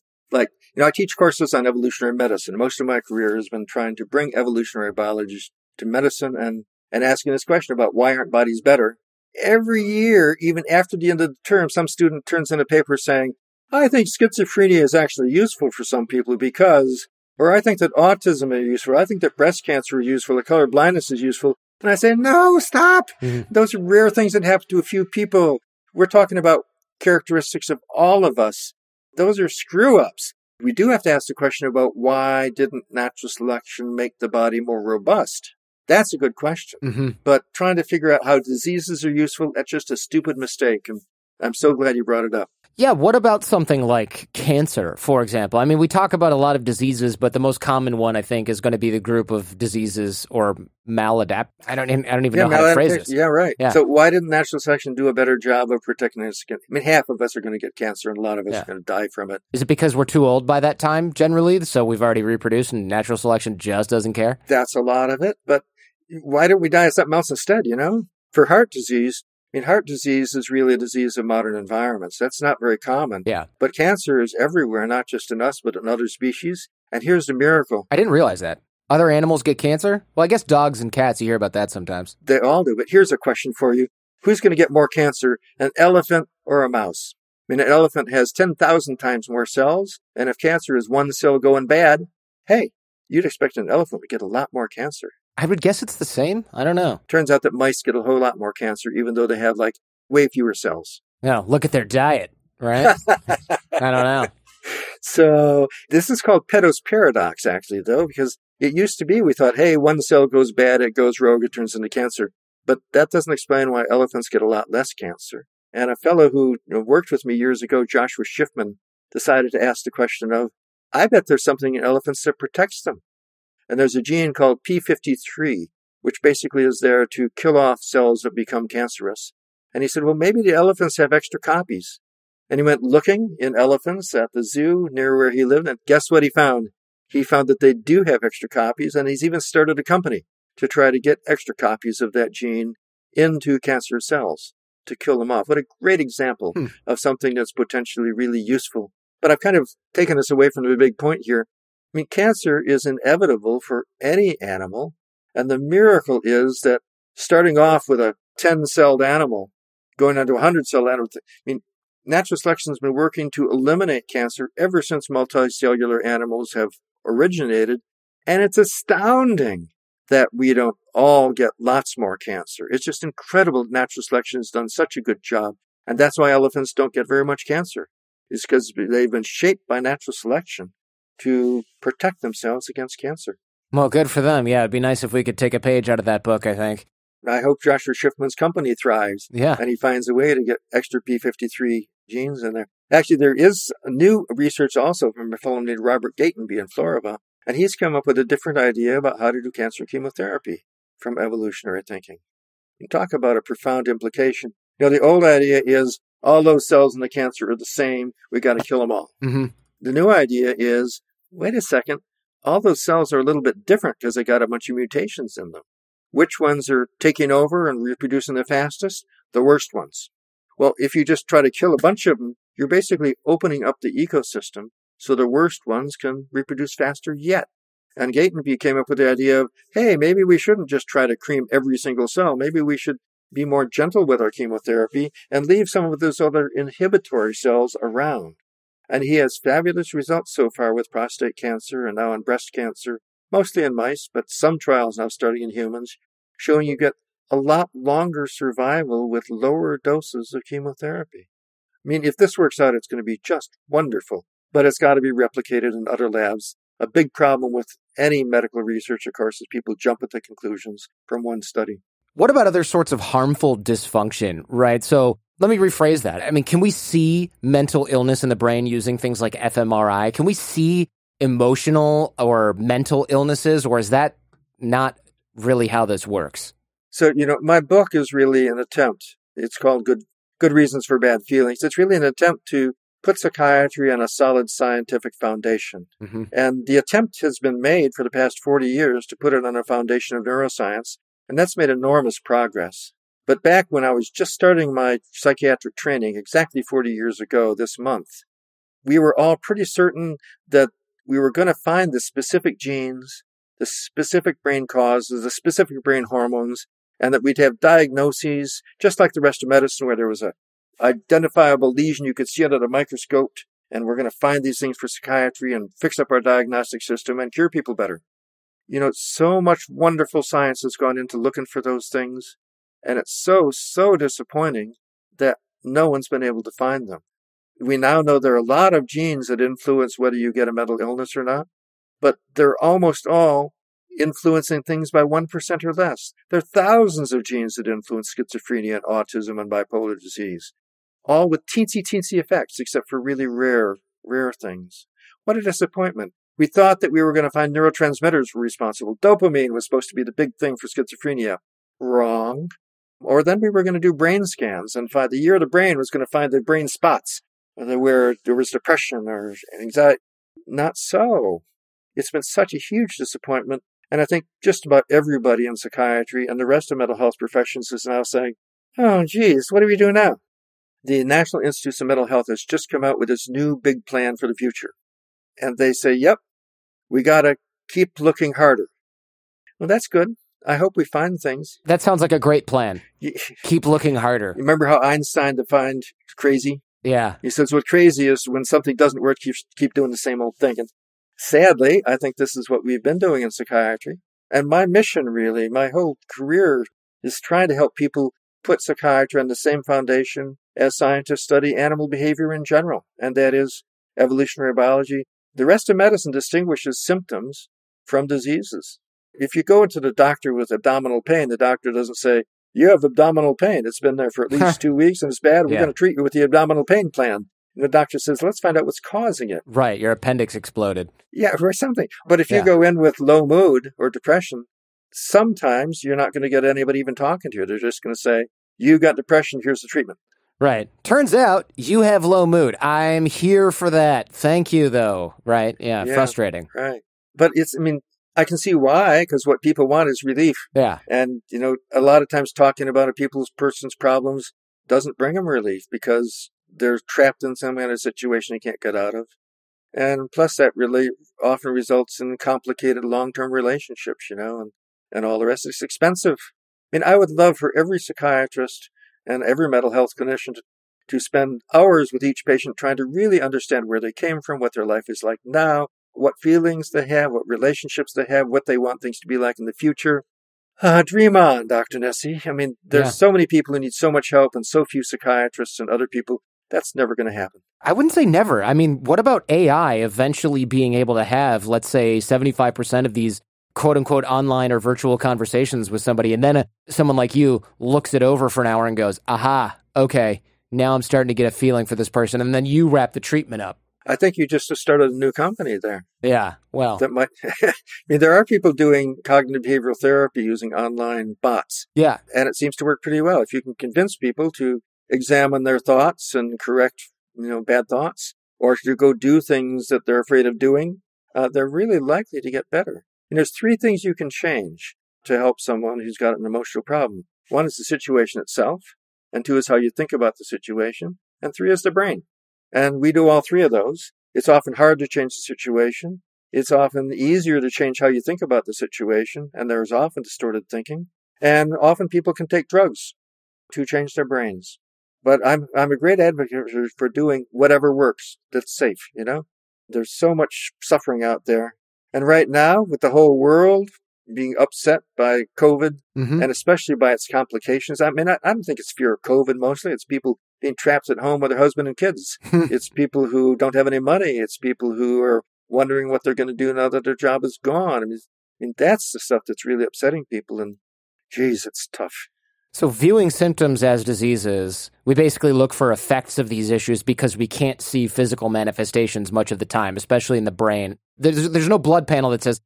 I teach courses on evolutionary medicine. Most of my career has been trying to bring evolutionary biology to medicine and asking this question about why aren't bodies better. Every year, even after the end of the term, some student turns in a paper saying, I think schizophrenia is actually useful for some people because Or I think that autism is useful. I think that breast cancer is useful. The color blindness is useful. And I say, no, stop. Those are rare things that happen to a few people. We're talking about characteristics of all of us. Those are screw-ups. We do have to ask the question about why didn't natural selection make the body more robust? That's a good question. But trying to figure out how diseases are useful, that's just a stupid mistake. And I'm so glad you brought it up. Yeah, what about something like cancer, for example? I mean, we talk about a lot of diseases, but the most common one, I think, is going to be the group of diseases or maladapt. I don't even know how to phrase this. Yeah, right. Yeah. So why didn't natural selection do a better job of protecting us? I mean, half of us are going to get cancer, and a lot of us are going to die from it. Is it because we're too old by that time, generally, so we've already reproduced and natural selection just doesn't care? That's a lot of it, but why don't we die of something else instead, you know? For heart disease, I mean, heart disease is really a disease of modern environments. That's not very common. Yeah. But cancer is everywhere, not just in us, but in other species. And here's the miracle. I didn't realize that. Other animals get cancer? Well, I guess dogs and cats, you hear about that sometimes. They all do. But here's a question for you. Who's going to get more cancer, an elephant or a mouse? I mean, an elephant has 10,000 times more cells. And if cancer is one cell going bad, hey, you'd expect an elephant to get a lot more cancer. I would guess it's the same. I don't know. Turns out that mice get a whole lot more cancer, even though they have, like, way fewer cells. No, look at their diet, right? I don't know. So this is called Peto's paradox, actually, though, because it used to be we thought, hey, one cell goes bad, it goes rogue, it turns into cancer. But that doesn't explain why elephants get a lot less cancer. And a fellow who worked with me years ago, Joshua Schiffman, decided to ask the question of, I bet there's something in elephants that protects them. And there's a gene called P53, which basically is there to kill off cells that become cancerous. And he said, well, maybe the elephants have extra copies. And he went looking in elephants at the zoo near where he lived, and guess what he found? He found that they do have extra copies, and he's even started a company to try to get extra copies of that gene into cancer cells to kill them off. What a great example of something that's potentially really useful. But I've kind of taken us away from the big point here. I mean, cancer is inevitable for any animal, and the miracle is that starting off with a 10-celled animal, going on to a 100-celled animal, I mean, natural selection has been working to eliminate cancer ever since multicellular animals have originated, and it's astounding that we don't all get lots more cancer. It's just incredible that natural selection has done such a good job, and that's why elephants don't get very much cancer. It's because they've been shaped by natural selection to protect themselves against cancer. Well, good for them. Yeah, it'd be nice if we could take a page out of that book, I think. I hope Joshua Schiffman's company thrives. Yeah. And he finds a way to get extra P53 genes in there. Actually, there is new research also from a fellow named Robert Gatenby in Florida, and he's come up with a different idea about how to do cancer chemotherapy from evolutionary thinking. You talk about a profound implication. You know, the old idea is all those cells in the cancer are the same. We got to kill them all. Mm-hmm. The new idea is, wait a second, all those cells are a little bit different because they got a bunch of mutations in them. Which ones are taking over and reproducing the fastest? The worst ones. Well, if you just try to kill a bunch of them, you're basically opening up the ecosystem so the worst ones can reproduce faster yet. And Gatenby came up with the idea of, hey, maybe we shouldn't just try to cream every single cell. Maybe we should be more gentle with our chemotherapy and leave some of those other inhibitory cells around. And he has fabulous results so far with prostate cancer and now in breast cancer, mostly in mice, but some trials now starting in humans, showing you get a lot longer survival with lower doses of chemotherapy. I mean, if this works out, it's going to be just wonderful, but it's got to be replicated in other labs. A big problem with any medical research, of course, is people jump at the conclusions from one study. What about other sorts of harmful dysfunction, right? So let me rephrase that. I mean, can we see mental illness in the brain using things like fMRI? Can we see emotional or mental illnesses, or is that not really how this works? So, my book is really an attempt. It's called Good Reasons for Bad Feelings. It's really an attempt to put psychiatry on a solid scientific foundation. Mm-hmm. And the attempt has been made for the past 40 years to put it on a foundation of neuroscience, and that's made enormous progress. But back when I was just starting my psychiatric training, exactly 40 years ago this month, we were all pretty certain that we were going to find the specific genes, the specific brain causes, the specific brain hormones, and that we'd have diagnoses, just like the rest of medicine, where there was a identifiable lesion you could see under the microscope, and we're going to find these things for psychiatry and fix up our diagnostic system and cure people better. So much wonderful science has gone into looking for those things, and it's so disappointing that no one's been able to find them. We now know there are a lot of genes that influence whether you get a mental illness or not, but they're almost all influencing things by 1% or less. There are thousands of genes that influence schizophrenia and autism and bipolar disease, all with teensy effects, except for really rare things. What a disappointment. We thought that we were going to find neurotransmitters were responsible. Dopamine was supposed to be the big thing for schizophrenia. Wrong. Or then we were going to do brain scans and find the year of the brain was going to find the brain spots where there was depression or anxiety. Not so. It's been such a huge disappointment. And I think just about everybody in psychiatry and the rest of mental health professions is now saying, oh, geez, what do we do now? The National Institutes of Mental Health has just come out with this new big plan for the future. And they say, yep, we got to keep looking harder. Well, that's good. I hope we find things. That sounds like a great plan. Keep looking harder. Remember how Einstein defined crazy? Yeah. He says what crazy is when something doesn't work, you keep doing the same old thing. And sadly, I think this is what we've been doing in psychiatry. And my mission, really, my whole career is trying to help people put psychiatry on the same foundation as scientists study animal behavior in general, and that is evolutionary biology. The rest of medicine distinguishes symptoms from diseases. If you go into the doctor with abdominal pain, the doctor doesn't say, you have abdominal pain. It's been there for at least 2 weeks and it's bad. We're going to treat you with the abdominal pain plan. And the doctor says, let's find out what's causing it. Right. Your appendix exploded. Yeah, or something. But if you go in with low mood or depression, sometimes you're not going to get anybody even talking to you. They're just going to say, you got depression. Here's the treatment. Right. Turns out you have low mood. I'm here for that. Thank you, though. Right. Yeah. Frustrating. Right. But I can see why, because what people want is relief. Yeah. And, a lot of times talking about a person's problems doesn't bring them relief because they're trapped in some kind of situation they can't get out of. And plus that really often results in complicated long-term relationships, and all the rest. It's expensive. I would love for every psychiatrist and every mental health clinician to spend hours with each patient trying to really understand where they came from, what their life is like now, what feelings they have, what relationships they have, what they want things to be like in the future. Dream on, Dr. Nesi. There's so many people who need so much help and so few psychiatrists and other people. That's never going to happen. I wouldn't say never. What about AI eventually being able to have, let's say, 75% of these quote-unquote online or virtual conversations with somebody, and then someone like you looks it over for an hour and goes, aha, okay, now I'm starting to get a feeling for this person, and then you wrap the treatment up. I think you just started a new company there. Yeah, well. That might. There are people doing cognitive behavioral therapy using online bots. Yeah. And it seems to work pretty well. If you can convince people to examine their thoughts and correct, bad thoughts, or to go do things that they're afraid of doing, they're really likely to get better. And there's 3 things you can change to help someone who's got an emotional problem. 1 is the situation itself, and 2 is how you think about the situation, and 3 is the brain. And we do all 3 of those. It's often hard to change the situation. It's often easier to change how you think about the situation, and there's often distorted thinking. And often people can take drugs to change their brains. But I'm a great advocate for doing whatever works that's safe, There's so much suffering out there. And right now, with the whole world being upset by COVID, and especially by its complications, I don't think it's fear of COVID mostly. It's people being trapped at home with their husband and kids. It's people who don't have any money. It's people who are wondering what they're going to do now that their job is gone. That's the stuff that's really upsetting people. And, geez, it's tough. So viewing symptoms as diseases, we basically look for effects of these issues because we can't see physical manifestations much of the time, especially in the brain. There's no blood panel that says,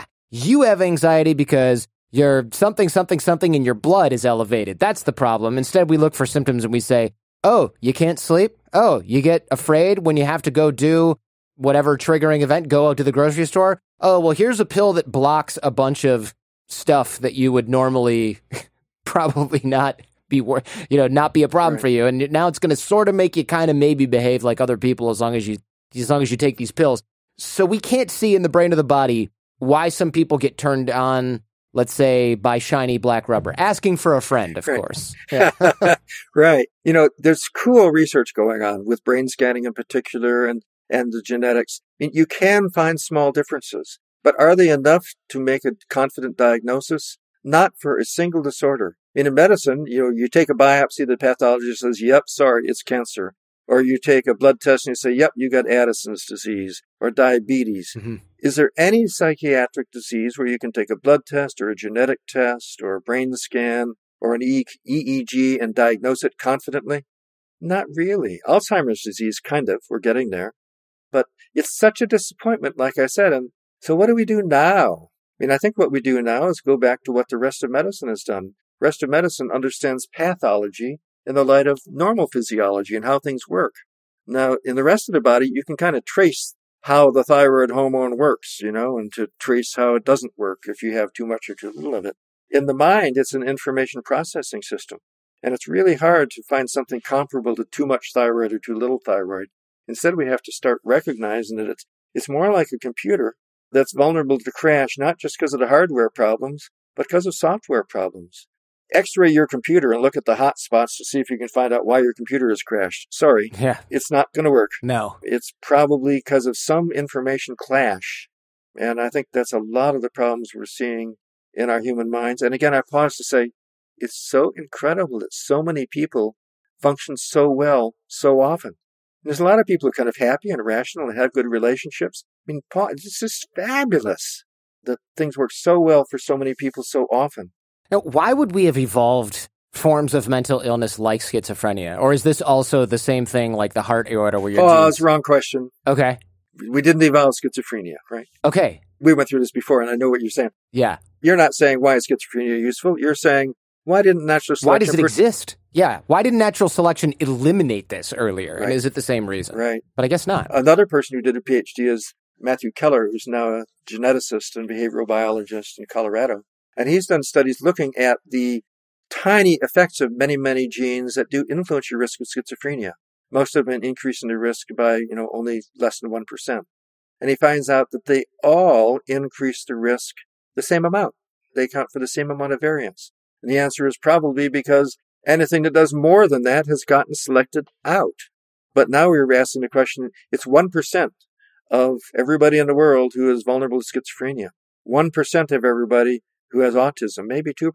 you have anxiety because your something in your blood is elevated. That's the problem. Instead, we look for symptoms and we say, oh, you can't sleep? Oh, you get afraid when you have to go do whatever triggering event, go out to the grocery store? Oh, well, here's a pill that blocks a bunch of stuff that you would normally probably not be not be a problem for you. And now it's going to sort of make you kind of maybe behave like other people as long as you take these pills. So we can't see in the brain of the body why some people get turned on, let's say, by shiny black rubber. Asking for a friend, of course. Yeah. Right. There's cool research going on with brain scanning in particular. And and the genetics. I mean, you can find small differences, but are they enough to make a confident diagnosis? Not for a single disorder. In medicine, you take a biopsy, the pathologist says, yep, sorry, it's cancer. Or you take a blood test and you say, yep, you got Addison's disease or diabetes. Mm-hmm. Is there any psychiatric disease where you can take a blood test or a genetic test or a brain scan or an EEG and diagnose it confidently? Not really. Alzheimer's disease, kind of. We're getting there. But it's such a disappointment, like I said. And so what do we do now? I mean, I think what we do now is go back to what the rest of medicine has done. The rest of medicine understands pathology in the light of normal physiology and how things work. Now, in the rest of the body, you can kind of trace how the thyroid hormone works, and to trace how it doesn't work if you have too much or too little of it. In the mind, it's an information processing system. And it's really hard to find something comparable to too much thyroid or too little thyroid. Instead, we have to start recognizing that it's more like a computer that's vulnerable to crash, not just because of the hardware problems, but because of software problems. X-ray your computer and look at the hot spots to see if you can find out why your computer has crashed. Sorry, It's not going to work. No. It's probably because of some information clash. And I think that's a lot of the problems we're seeing in our human minds. And again, I pause to say, it's so incredible that so many people function so well so often. There's a lot of people who are kind of happy and rational and have good relationships. I mean, it's just fabulous that things work so well for so many people so often. Now, why would we have evolved forms of mental illness like schizophrenia? Or is this also the same thing like the heart aorta where you're... Oh, that's the wrong question. Okay. We didn't evolve schizophrenia, right? Okay. We went through this before, and I know what you're saying. Yeah. You're not saying why is schizophrenia useful. You're saying, why didn't natural selection... Why does it exist? Yeah. Why didn't natural selection eliminate this earlier? Right. And is it the same reason? Right. But I guess not. Another person who did a PhD is Matthew Keller, who's now a geneticist and behavioral biologist in Colorado. And he's done studies looking at the tiny effects of many, many genes that do influence your risk of schizophrenia. Most of them increasing the risk by, only less than 1%. And he finds out that they all increase the risk the same amount. They account for the same amount of variance. And the answer is probably because anything that does more than that has gotten selected out. But now we're asking the question, it's 1% of everybody in the world who is vulnerable to schizophrenia. 1% of everybody who has autism, maybe 2%.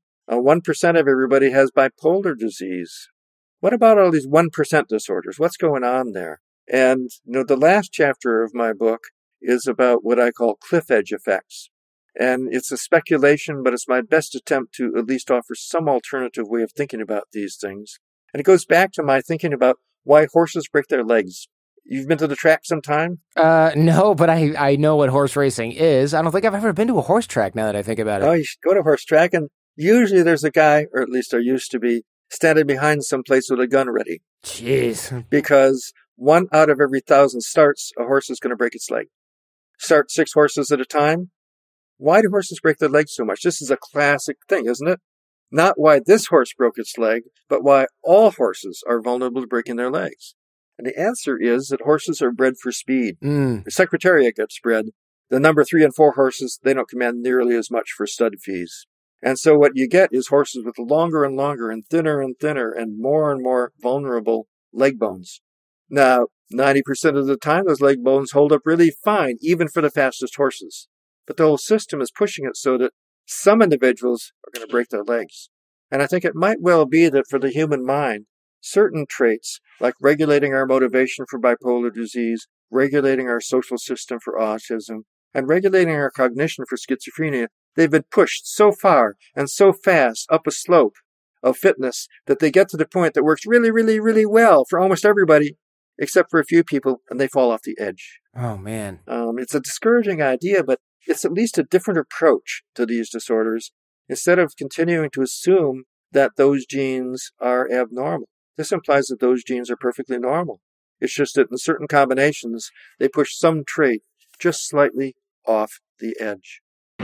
1% of everybody has bipolar disease. What about all these 1% disorders? What's going on there? And, the last chapter of my book is about what I call cliff edge effects. And it's a speculation, but it's my best attempt to at least offer some alternative way of thinking about these things. And it goes back to my thinking about why horses break their legs. You've been to the track sometime? No, but I know what horse racing is. I don't think I've ever been to a horse track now that I think about it. Oh, you should go to a horse track, and usually there's a guy, or at least there used to be, standing behind some place with a gun ready. Jeez. Because 1 out of every 1,000 starts, a horse is going to break its leg. Start 6 horses at a time. Why do horses break their legs so much? This is a classic thing, isn't it? Not why this horse broke its leg, but why all horses are vulnerable to breaking their legs. And the answer is that horses are bred for speed. The Secretariat gets bred. The number 3 and 4 horses, they don't command nearly as much for stud fees. And so what you get is horses with longer and longer and thinner and more vulnerable leg bones. Now, 90% of the time, those leg bones hold up really fine, even for the fastest horses. But the whole system is pushing it so that some individuals are going to break their legs. And I think it might well be that for the human mind, certain traits, like regulating our motivation for bipolar disease, regulating our social system for autism, and regulating our cognition for schizophrenia, they've been pushed so far and so fast up a slope of fitness that they get to the point that works really, really, really well for almost everybody, except for a few people, and they fall off the edge. Oh, man. It's a discouraging idea, but it's at least a different approach to these disorders, instead of continuing to assume that those genes are abnormal. This implies that those genes are perfectly normal. It's just that in certain combinations, they push some trait just slightly off the edge.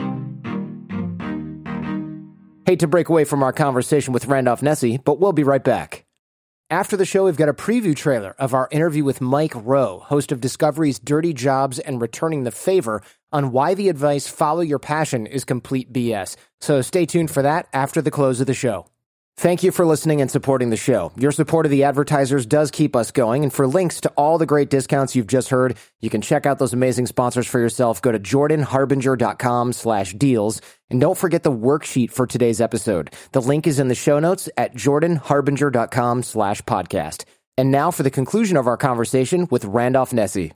Hate to break away from our conversation with Randolph Nesse, but we'll be right back. After the show, we've got a preview trailer of our interview with Mike Rowe, host of Discovery's Dirty Jobs and Returning the Favor, on why the advice "follow your passion" is complete BS. So stay tuned for that after the close of the show. Thank you for listening and supporting the show. Your support of the advertisers does keep us going. And for links to all the great discounts you've just heard, you can check out those amazing sponsors for yourself. Go to jordanharbinger.com/deals. And don't forget the worksheet for today's episode. The link is in the show notes at jordanharbinger.com/podcast. And now for the conclusion of our conversation with Randolph Nesse.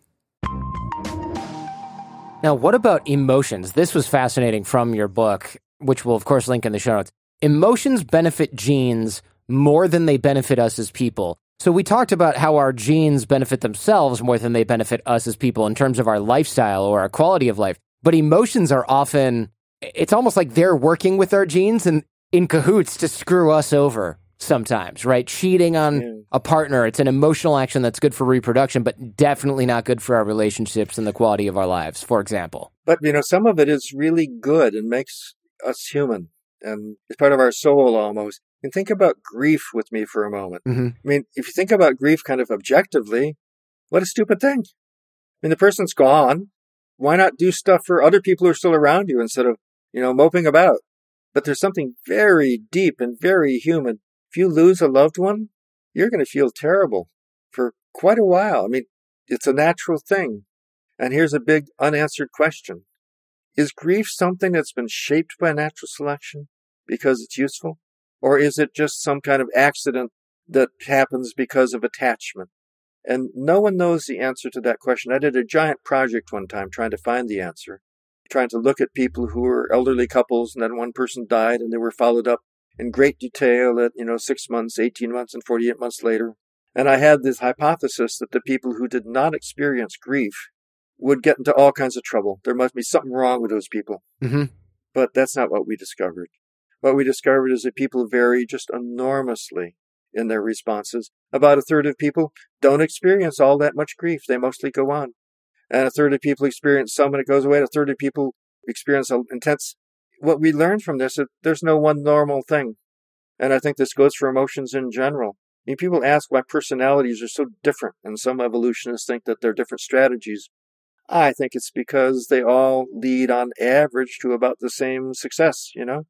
Now, what about emotions? This was fascinating from your book, which we'll, of course, link in the show notes. Emotions benefit genes more than they benefit us as people. So we talked about how our genes benefit themselves more than they benefit us as people in terms of our lifestyle or our quality of life. But emotions are often, it's almost like they're working with our genes and in cahoots to screw us over sometimes, right? Cheating on a partner, it's an emotional action that's good for reproduction, but definitely not good for our relationships and the quality of our lives, for example. But, some of it is really good and makes us human. And it's part of our soul almost. And think about grief with me for a moment. Mm-hmm. If you think about grief kind of objectively, what a stupid thing. The person's gone. Why not do stuff for other people who are still around you instead of, moping about? But there's something very deep and very human. If you lose a loved one, you're going to feel terrible for quite a while. It's a natural thing. And here's a big unanswered question. Is grief something that's been shaped by natural selection because it's useful? Or is it just some kind of accident that happens because of attachment? And no one knows the answer to that question. I did a giant project one time trying to find the answer, trying to look at people who were elderly couples, and then one person died, and they were followed up in great detail at, 6 months, 18 months, and 48 months later. And I had this hypothesis that the people who did not experience grief would get into all kinds of trouble. There must be something wrong with those people. Mm-hmm. But that's not what we discovered. What we discovered is that people vary just enormously in their responses. About a third of people don't experience all that much grief. They mostly go on. And a third of people experience some and it goes away. And a third of people experience intense. What we learned from this is there's no one normal thing. And I think this goes for emotions in general. People ask why personalities are so different. And some evolutionists think that they're different strategies. I think it's because they all lead on average to about the same success,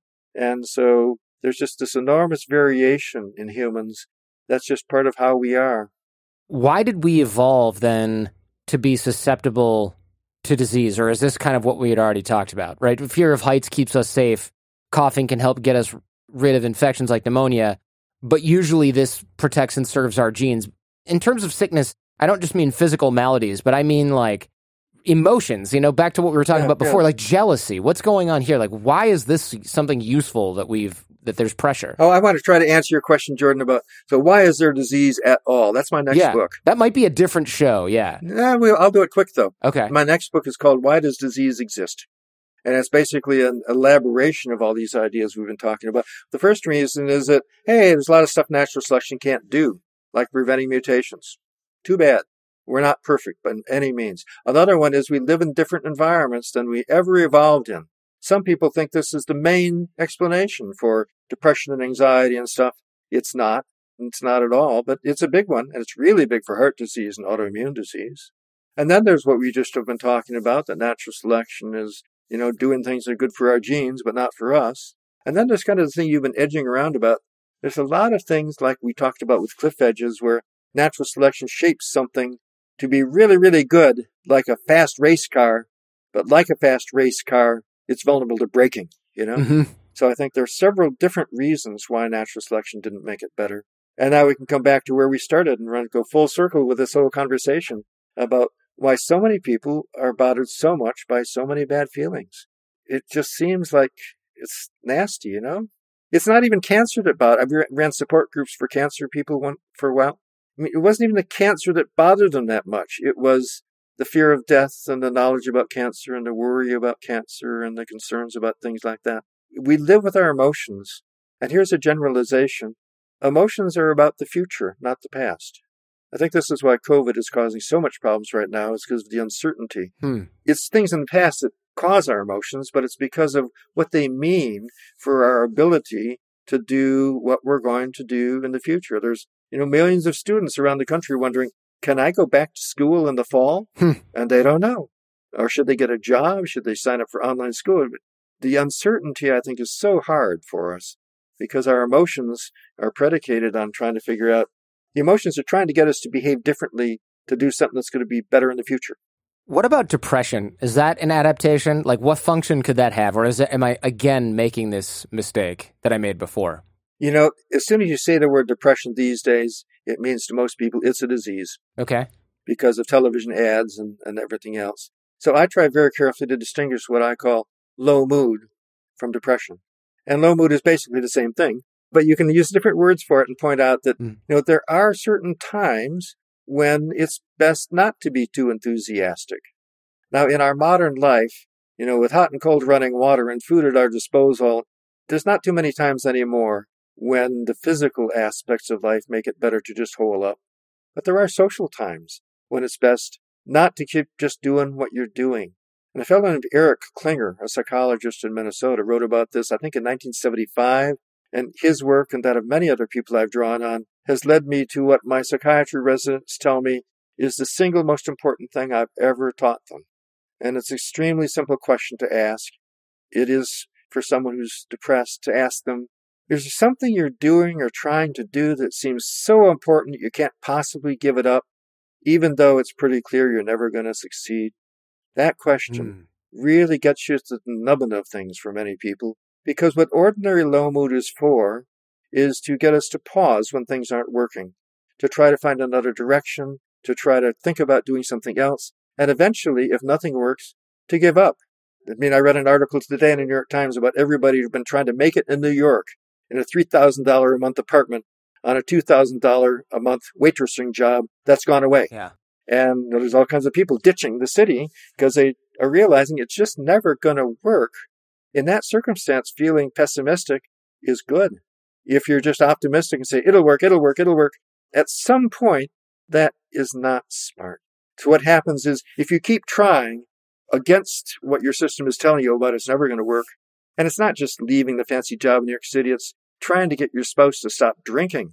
And so there's just this enormous variation in humans. That's just part of how we are. Why did we evolve then to be susceptible to disease? Or is this kind of what we had already talked about, right? Fear of heights keeps us safe. Coughing can help get us rid of infections like pneumonia. But usually this protects and serves our genes. In terms of sickness, I don't just mean physical maladies, but I mean like emotions, back to what we were talking about before, like jealousy. What's going on here? Like, why is this something useful that there's pressure? Oh, I want to try to answer your question, Jordan, about, so why is there disease at all? That's my next book. That might be a different show, yeah. I'll do it quick, though. Okay. My next book is called Why Does Disease Exist? And it's basically an elaboration of all these ideas we've been talking about. The first reason is that, hey, there's a lot of stuff natural selection can't do, like preventing mutations. Too bad. We're not perfect by any means. Another one is we live in different environments than we ever evolved in. Some people think this is the main explanation for depression and anxiety and stuff. It's not. It's not at all, but it's a big one, and it's really big for heart disease and autoimmune disease. And then there's what we just have been talking about, that natural selection is, doing things that are good for our genes, but not for us. And then there's kind of the thing you've been edging around about. There's a lot of things like we talked about with cliff edges where natural selection shapes something to be really, really good, like a fast race car, but like a fast race car, it's vulnerable to braking, Mm-hmm. So I think there are several different reasons why natural selection didn't make it better. And now we can come back to where we started and go full circle with this whole conversation about why so many people are bothered so much by so many bad feelings. It just seems like it's nasty, It's not even cancer that bothered. I ran support groups for cancer people for a while. It wasn't even the cancer that bothered them that much. It was the fear of death and the knowledge about cancer and the worry about cancer and the concerns about things like that. We live with our emotions. And here's a generalization. Emotions are about the future, not the past. I think this is why COVID is causing so much problems right now, is because of the uncertainty. It's things in the past that cause our emotions, but it's because of what they mean for our ability to do what we're going to do in the future. There's millions of students around the country wondering, can I go back to school in the fall? And they don't know. Or should they get a job? Should they sign up for online school? The uncertainty, I think, is so hard for us. because our emotions are predicated on trying to figure out, the emotions are trying to get us to behave differently to do something that's going to be better in the future. What about depression? Is that an adaptation? Like, what function could that have? Or am I, again, making this mistake that I made before? You know, as soon as you say the word depression these days, it means to most people it's a disease. Okay. Because of television ads and everything else. So I try very carefully to distinguish what I call low mood from depression. And low mood is basically the same thing, but you can use different words for it and point out that, there are certain times when it's best not to be too enthusiastic. Now, in our modern life, with hot and cold running water and food at our disposal, there's not too many times anymore when the physical aspects of life make it better to just hole up. But there are social times when it's best not to keep just doing what you're doing. And a fellow named Eric Klinger, a psychologist in Minnesota, wrote about this, I think, in 1975. And his work and that of many other people I've drawn on has led me to what my psychiatry residents tell me is the single most important thing I've ever taught them. And it's an extremely simple question to ask. It is for someone who's depressed to ask them, is there something you're doing or trying to do that seems so important you can't possibly give it up, even though it's pretty clear you're never going to succeed? That question really gets you to the nubbin of things for many people. Because what ordinary low mood is for is to get us to pause when things aren't working, to try to find another direction, to try to think about doing something else, and eventually, if nothing works, to give up. I read an article today in the New York Times about everybody who's been trying to make it in New York in a $3,000 a month apartment on a $2,000 a month waitressing job that's gone away. Yeah. And there's all kinds of people ditching the city because they are realizing it's just never going to work. In that circumstance, feeling pessimistic is good. If you're just optimistic and say, it'll work, at some point, that is not smart. So what happens is, if you keep trying against what your system is telling you about, it's never going to work. And it's not just leaving the fancy job in New York City, it's trying to get your spouse to stop drinking,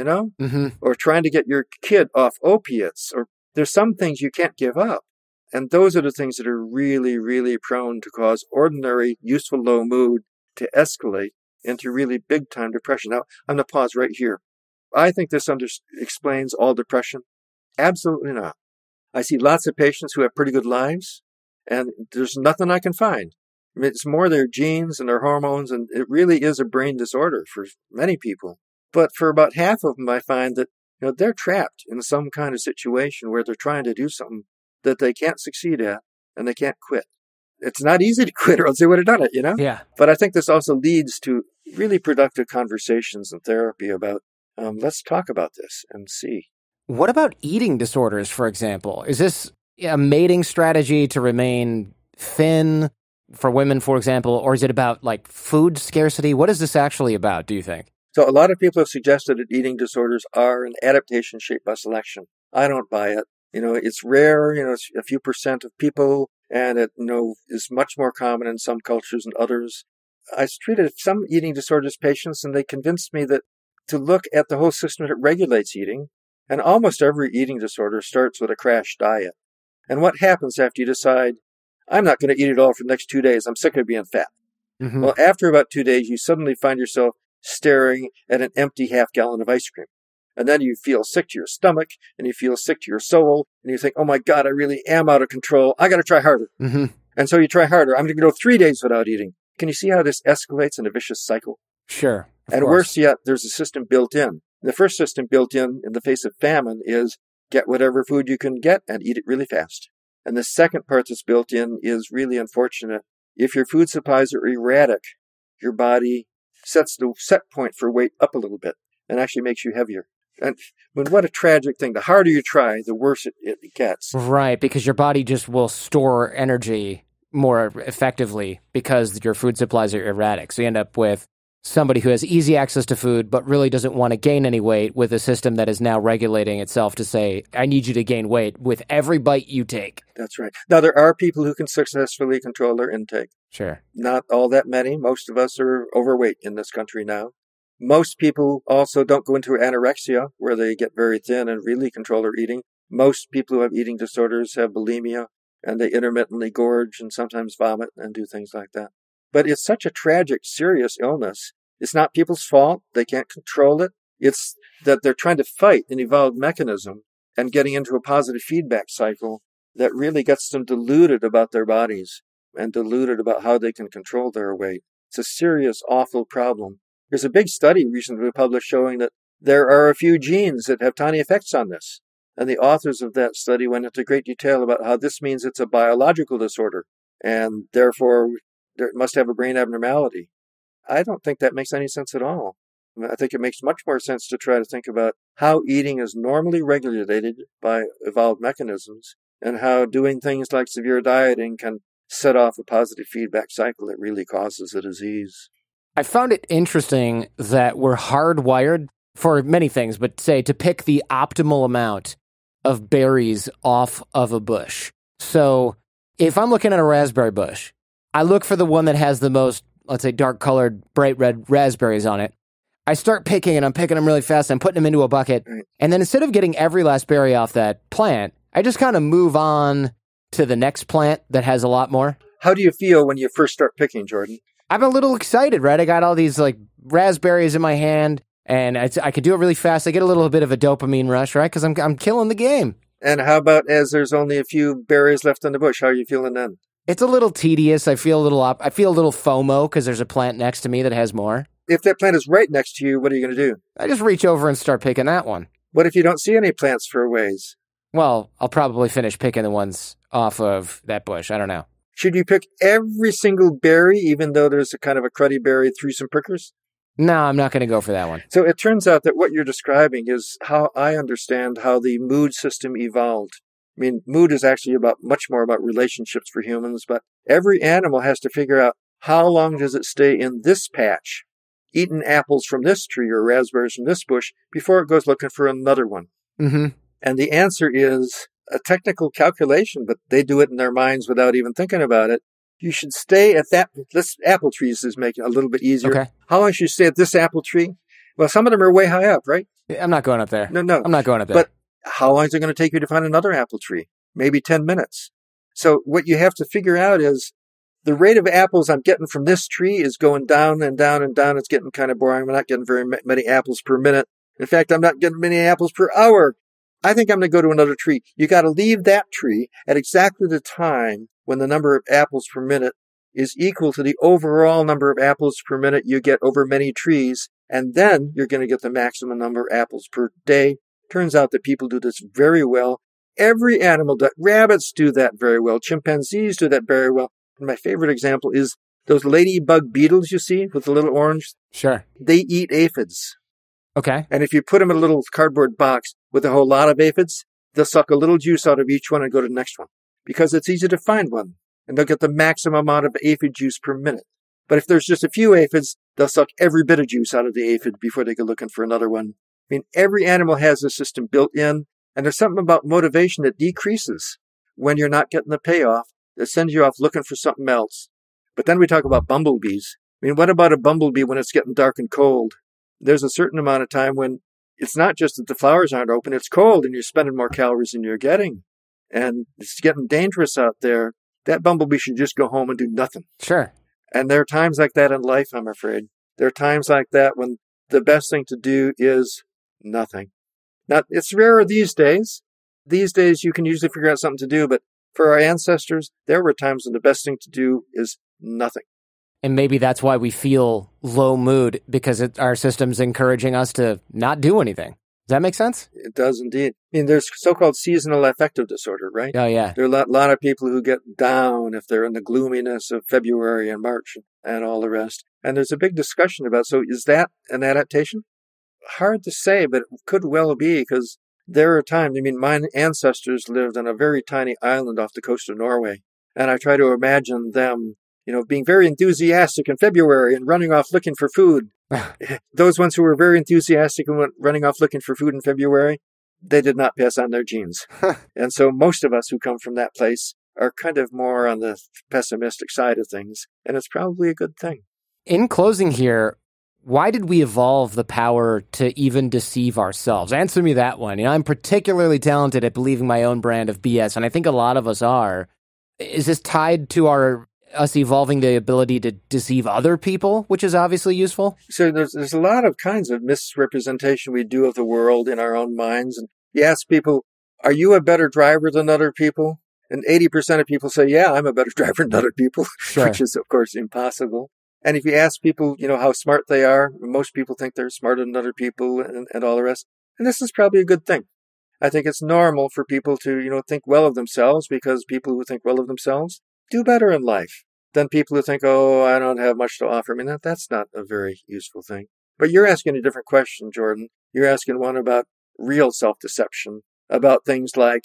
or trying to get your kid off opiates, or there's some things you can't give up. And those are the things that are really, really prone to cause ordinary, useful low mood to escalate into really big-time depression. Now, I'm going to pause right here. I think this explains all depression. Absolutely not. I see lots of patients who have pretty good lives, and there's nothing I can find. It's more their genes and their hormones, and it really is a brain disorder for many people. But for about half of them, I find that they're trapped in some kind of situation where they're trying to do something that they can't succeed at, and they can't quit. It's not easy to quit, or else they would have done it, Yeah. But I think this also leads to really productive conversations and therapy about, let's talk about this and see. What about eating disorders, for example? Is this a mating strategy to remain thin for women, for example, or is it about food scarcity? What is this actually about, do you think? So a lot of people have suggested that eating disorders are an adaptation shaped by selection. I don't buy it. It's rare, it's a few % of people, and it, is much more common in some cultures than others. I treated some eating disorders patients, and they convinced me that to look at the whole system that regulates eating, and almost every eating disorder starts with a crash diet. And what happens after you decide, I'm not going to eat it all for the next 2 days, I'm sick of being fat. Mm-hmm. Well, after about 2 days, you suddenly find yourself staring at an empty half-gallon of ice cream. And then you feel sick to your stomach, and you feel sick to your soul, and you think, oh my God, I really am out of control. I got to try harder. Mm-hmm. And so you try harder. I'm going to go 3 days without eating. Can you see how this escalates in a vicious cycle? Sure. And worse yet, there's a system built in. The first system built in the face of famine is get whatever food you can get and eat it really fast. And the second part that's built in is really unfortunate. If your food supplies are erratic, your body sets the set point for weight up a little bit and actually makes you heavier. And what a tragic thing. The harder you try, the worse it gets. Right, because your body just will store energy more effectively because your food supplies are erratic. So you end up with somebody who has easy access to food but really doesn't want to gain any weight with a system that is now regulating itself to say, I need you to gain weight with every bite you take. That's right. Now, there are people who can successfully control their intake. Sure. Not all that many. Most of us are overweight in this country now. Most people also don't go into anorexia, where they get very thin and really control their eating. Most people who have eating disorders have bulimia, and they intermittently gorge and sometimes vomit and do things like that. But it's such a tragic, serious illness It's not people's fault. They can't control it. It's that they're trying to fight an evolved mechanism and getting into a positive feedback cycle that really gets them deluded about their bodies and deluded about how they can control their weight. It's a serious, awful problem. There's a big study recently published showing that there are a few genes that have tiny effects on this. And the authors of that study went into great detail about how this means it's a biological disorder, and therefore it must have a brain abnormality. I don't think that makes any sense at all. I think it makes much more sense to try to think about how eating is normally regulated by evolved mechanisms and how doing things like severe dieting can set off a positive feedback cycle that really causes a disease. I found it interesting that we're hardwired for many things, but say to pick the optimal amount of berries off of a bush. So if I'm looking at a raspberry bush, I look for the one that has the most, let's say, dark-colored, bright red raspberries on it. I start picking, and I'm picking them really fast. I'm putting them into a bucket. Right. And then instead of getting every last berry off that plant, I just kind of move on to the next plant that has a lot more. How do you feel when you first start picking, Jordan? I'm a little excited, right? I got all these like raspberries in my hand, and I could do it really fast. I get a little bit of a dopamine rush, right? Because I'm killing the game. And how about as there's only a few berries left in the bush? How are you feeling then? It's a little tedious. I feel a little FOMO because there's a plant next to me that has more. If that plant is right next to you, what are you going to do? I just reach over and start picking that one. What if you don't see any plants for a ways? Well, I'll probably finish picking the ones off of that bush. I don't know. Should you pick every single berry, even though there's a kind of a cruddy berry through some prickers? No, I'm not going to go for that one. So it turns out that what you're describing is how I understand how the mood system evolved. I mean, mood is actually much more about relationships for humans, but every animal has to figure out how long does it stay in this patch, eating apples from this tree or raspberries from this bush before it goes looking for another one. Mm-hmm. And the answer is a technical calculation, but they do it in their minds without even thinking about it. You should stay at that. This apple trees is making it a little bit easier. Okay. How long should you stay at this apple tree? Well, some of them are way high up, right? I'm not going up there. No. I'm not going up there. But how long is it going to take you to find another apple tree? Maybe 10 minutes. So what you have to figure out is the rate of apples I'm getting from this tree is going down and down and down. It's getting kind of boring. I'm not getting very many apples per minute. In fact, I'm not getting many apples per hour. I think I'm going to go to another tree. You got to leave that tree at exactly the time when the number of apples per minute is equal to the overall number of apples per minute you get over many trees, and then you're going to get the maximum number of apples per day. Turns out that people do this very well. Every animal, rabbits do that very well. Chimpanzees do that very well. And my favorite example is those ladybug beetles you see with the little orange. Sure. They eat aphids. Okay. And if you put them in a little cardboard box with a whole lot of aphids, they'll suck a little juice out of each one and go to the next one because it's easy to find one. And they'll get the maximum amount of aphid juice per minute. But if there's just a few aphids, they'll suck every bit of juice out of the aphid before they go looking for another one. I mean, every animal has a system built in, and there's something about motivation that decreases when you're not getting the payoff that sends you off looking for something else. But then we talk about bumblebees. I mean, what about a bumblebee when it's getting dark and cold? There's a certain amount of time when it's not just that the flowers aren't open, it's cold and you're spending more calories than you're getting. And it's getting dangerous out there. That bumblebee should just go home and do nothing. Sure. And there are times like that in life, I'm afraid. There are times like that when the best thing to do is nothing. Now, it's rarer these days. These days you can usually figure out something to do, but for our ancestors, there were times when the best thing to do is nothing. And maybe that's why we feel low mood, because our system's encouraging us to not do anything. Does that make sense? It does indeed. I mean, there's so-called seasonal affective disorder, right? Oh, yeah. There are a lot of people who get down if they're in the gloominess of February and March and all the rest. And there's a big discussion about, so is that an adaptation? Hard to say, but it could well be, because there are times, I mean, my ancestors lived on a very tiny island off the coast of Norway. And I try to imagine them, being very enthusiastic in February and running off looking for food. Those ones who were very enthusiastic and went running off looking for food in February, they did not pass on their genes. And so most of us who come from that place are kind of more on the pessimistic side of things. And it's probably a good thing. In closing here, why did we evolve the power to even deceive ourselves? Answer me that one. I'm particularly talented at believing my own brand of BS, and I think a lot of us are. Is this tied to our us evolving the ability to deceive other people, which is obviously useful? So there's a lot of kinds of misrepresentation we do of the world in our own minds. And you ask people, are you a better driver than other people? And 80% of people say, yeah, I'm a better driver than other people, Sure. Which is, of course, impossible. And if you ask people, how smart they are, most people think they're smarter than other people and all the rest. And this is probably a good thing. I think it's normal for people to, think well of themselves, because people who think well of themselves do better in life than people who think, oh, I don't have much to offer. I mean, that's not a very useful thing. But you're asking a different question, Jordan. You're asking one about real self-deception, about things like,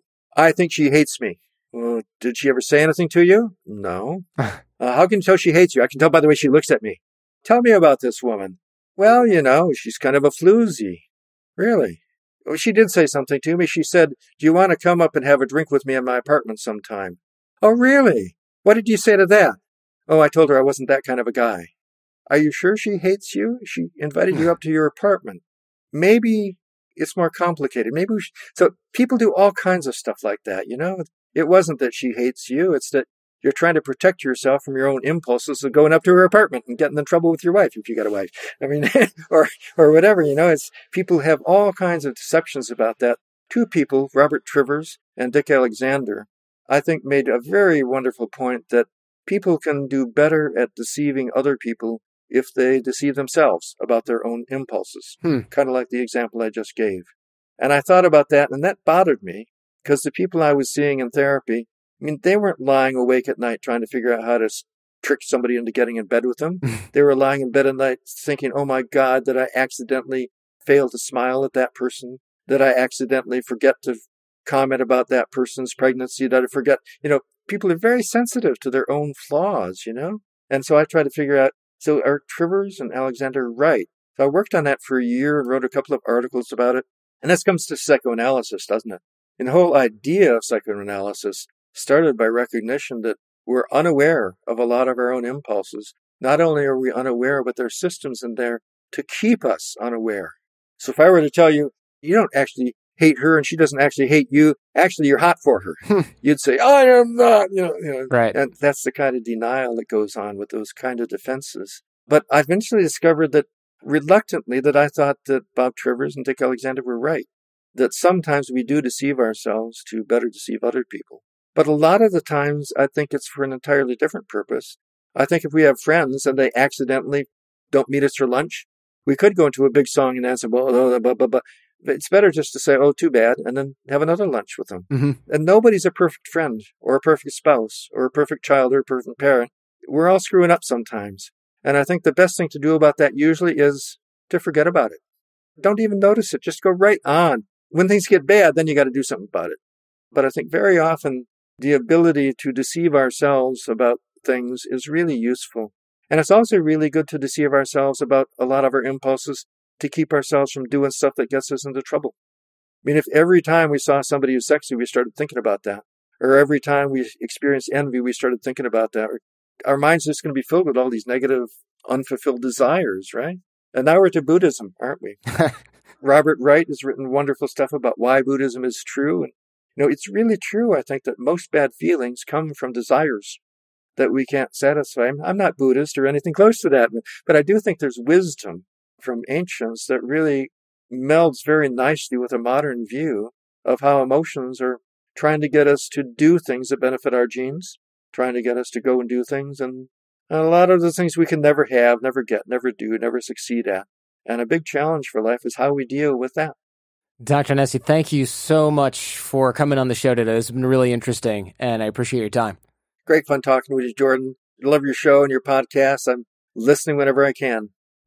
I think she hates me. Well, did she ever say anything to you? No. How can you tell she hates you? I can tell by the way she looks at me. Tell me about this woman. Well, she's kind of a floozy. Really? Well, she did say something to me. She said, do you want to come up and have a drink with me in my apartment sometime? Oh, really? What did you say to that? Oh, I told her I wasn't that kind of a guy. Are you sure she hates you? She invited you up to your apartment. Maybe it's more complicated. So people do all kinds of stuff like that, It wasn't that she hates you. It's that you're trying to protect yourself from your own impulses of going up to her apartment and getting in trouble with your wife, if you got a wife. I mean, or whatever, it's people have all kinds of deceptions about that. Two people, Robert Trivers and Dick Alexander, I think made a very wonderful point that people can do better at deceiving other people if they deceive themselves about their own impulses, kind of like the example I just gave. And I thought about that, and that bothered me, because the people I was seeing in therapy, they weren't lying awake at night trying to figure out how to trick somebody into getting in bed with them. They were lying in bed at night thinking, oh my God, did I accidentally fail to smile at that person? Did I accidentally forget to comment about that person's pregnancy? Did I forget? People are very sensitive to their own flaws, And so I try to figure out, so are Trivers and Alexander right? So I worked on that for a year and wrote a couple of articles about it. And this comes to psychoanalysis, doesn't it? And the whole idea of psychoanalysis started by recognition that we're unaware of a lot of our own impulses. Not only are we unaware, but there are systems in there to keep us unaware. So if I were to tell you, you don't actually hate her and she doesn't actually hate you, actually you're hot for her, you'd say, I am not, Right. And that's the kind of denial that goes on with those kind of defenses. But I eventually discovered that reluctantly that I thought that Bob Trivers and Dick Alexander were right, that sometimes we do deceive ourselves to better deceive other people. But a lot of the times, I think it's for an entirely different purpose. I think if we have friends and they accidentally don't meet us for lunch, we could go into a big song and dance, but it's better just to say, oh, too bad, and then have another lunch with them. Mm-hmm. And nobody's a perfect friend or a perfect spouse or a perfect child or a perfect parent. We're all screwing up sometimes. And I think the best thing to do about that usually is to forget about it. Don't even notice it. Just go right on. When things get bad, then you got to do something about it. But I think very often the ability to deceive ourselves about things is really useful. And it's also really good to deceive ourselves about a lot of our impulses to keep ourselves from doing stuff that gets us into trouble. If every time we saw somebody who's sexy, we started thinking about that, or every time we experienced envy, we started thinking about that, our mind's just going to be filled with all these negative, unfulfilled desires, right? And now we're to Buddhism, aren't we? Robert Wright has written wonderful stuff about why Buddhism is true. And, it's really true, I think, that most bad feelings come from desires that we can't satisfy. I'm not Buddhist or anything close to that, but I do think there's wisdom from ancients that really melds very nicely with a modern view of how emotions are trying to get us to do things that benefit our genes, trying to get us to go and do things. And a lot of the things we can never have, never get, never do, never succeed at. And a big challenge for life is how we deal with that. Dr. Nesi, thank you so much for coming on the show today. This has been really interesting, and I appreciate your time. Great fun talking with you, Jordan. I love your show and your podcast. I'm listening whenever I can.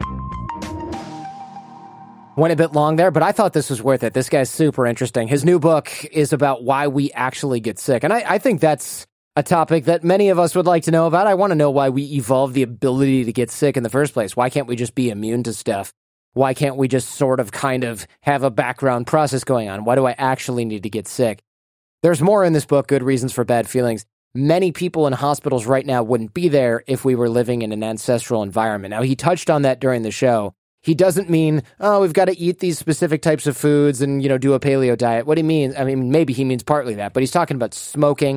Went a bit long there, but I thought this was worth it. This guy's super interesting. His new book is about why we actually get sick. And I think that's a topic that many of us would like to know about. I want to know why we evolved the ability to get sick in the first place. Why can't we just be immune to stuff? Why can't we just sort of kind of have a background process going on? Why do I actually need to get sick? There's more in this book, Good Reasons for Bad Feelings. Many people in hospitals right now wouldn't be there if we were living in an ancestral environment. Now, he touched on that during the show. He doesn't mean, oh, we've got to eat these specific types of foods and, do a paleo diet. What he means, maybe he means partly that, but he's talking about smoking,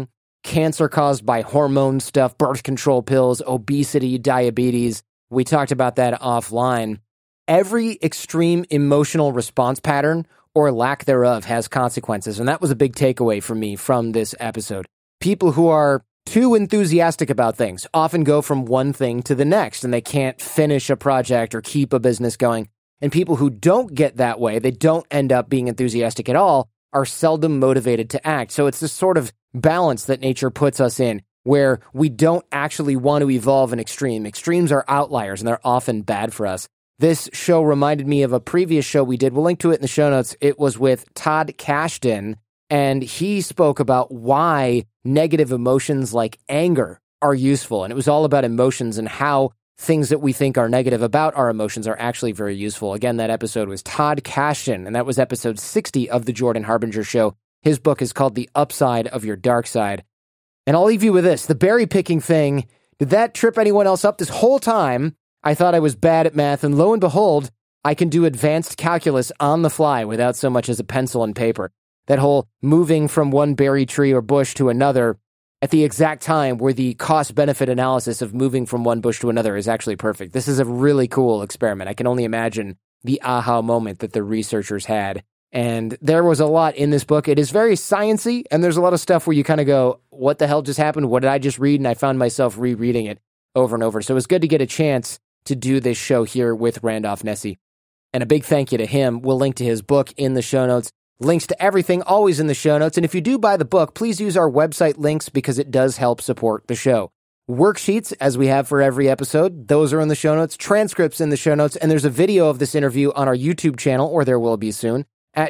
cancer caused by hormone stuff, birth control pills, obesity, diabetes. We talked about that offline. Every extreme emotional response pattern or lack thereof has consequences. And that was a big takeaway for me from this episode. People who are too enthusiastic about things often go from one thing to the next, and they can't finish a project or keep a business going. And people who don't get that way, they don't end up being enthusiastic at all, are seldom motivated to act. So it's this sort of balance that nature puts us in, where we don't actually want to evolve an extreme. Extremes are outliers, and they're often bad for us. This show reminded me of a previous show we did. We'll link to it in the show notes. It was with Todd Kashdan, and he spoke about why negative emotions like anger are useful. And it was all about emotions and how things that we think are negative about our emotions are actually very useful. Again, that episode was Todd Kashdan, and that was episode 60 of The Jordan Harbinger Show. His book is called The Upside of Your Dark Side. And I'll leave you with this. The berry picking thing, did that trip anyone else up? This whole time, I thought I was bad at math, and lo and behold, I can do advanced calculus on the fly without so much as a pencil and paper. That whole moving from one berry tree or bush to another at the exact time where the cost-benefit analysis of moving from one bush to another is actually perfect. This is a really cool experiment. I can only imagine the aha moment that the researchers had. And there was a lot in this book. It is very sciencey, and there's a lot of stuff where you kind of go, what the hell just happened? What did I just read? And I found myself rereading it over and over. So it was good to get a chance to do this show here with Randolph Nesse. And a big thank you to him. We'll link to his book in the show notes. Links to everything always in the show notes. And if you do buy the book, please use our website links because it does help support the show. Worksheets, as we have for every episode, those are in the show notes. Transcripts in the show notes. And there's a video of this interview on our YouTube channel, or there will be soon, at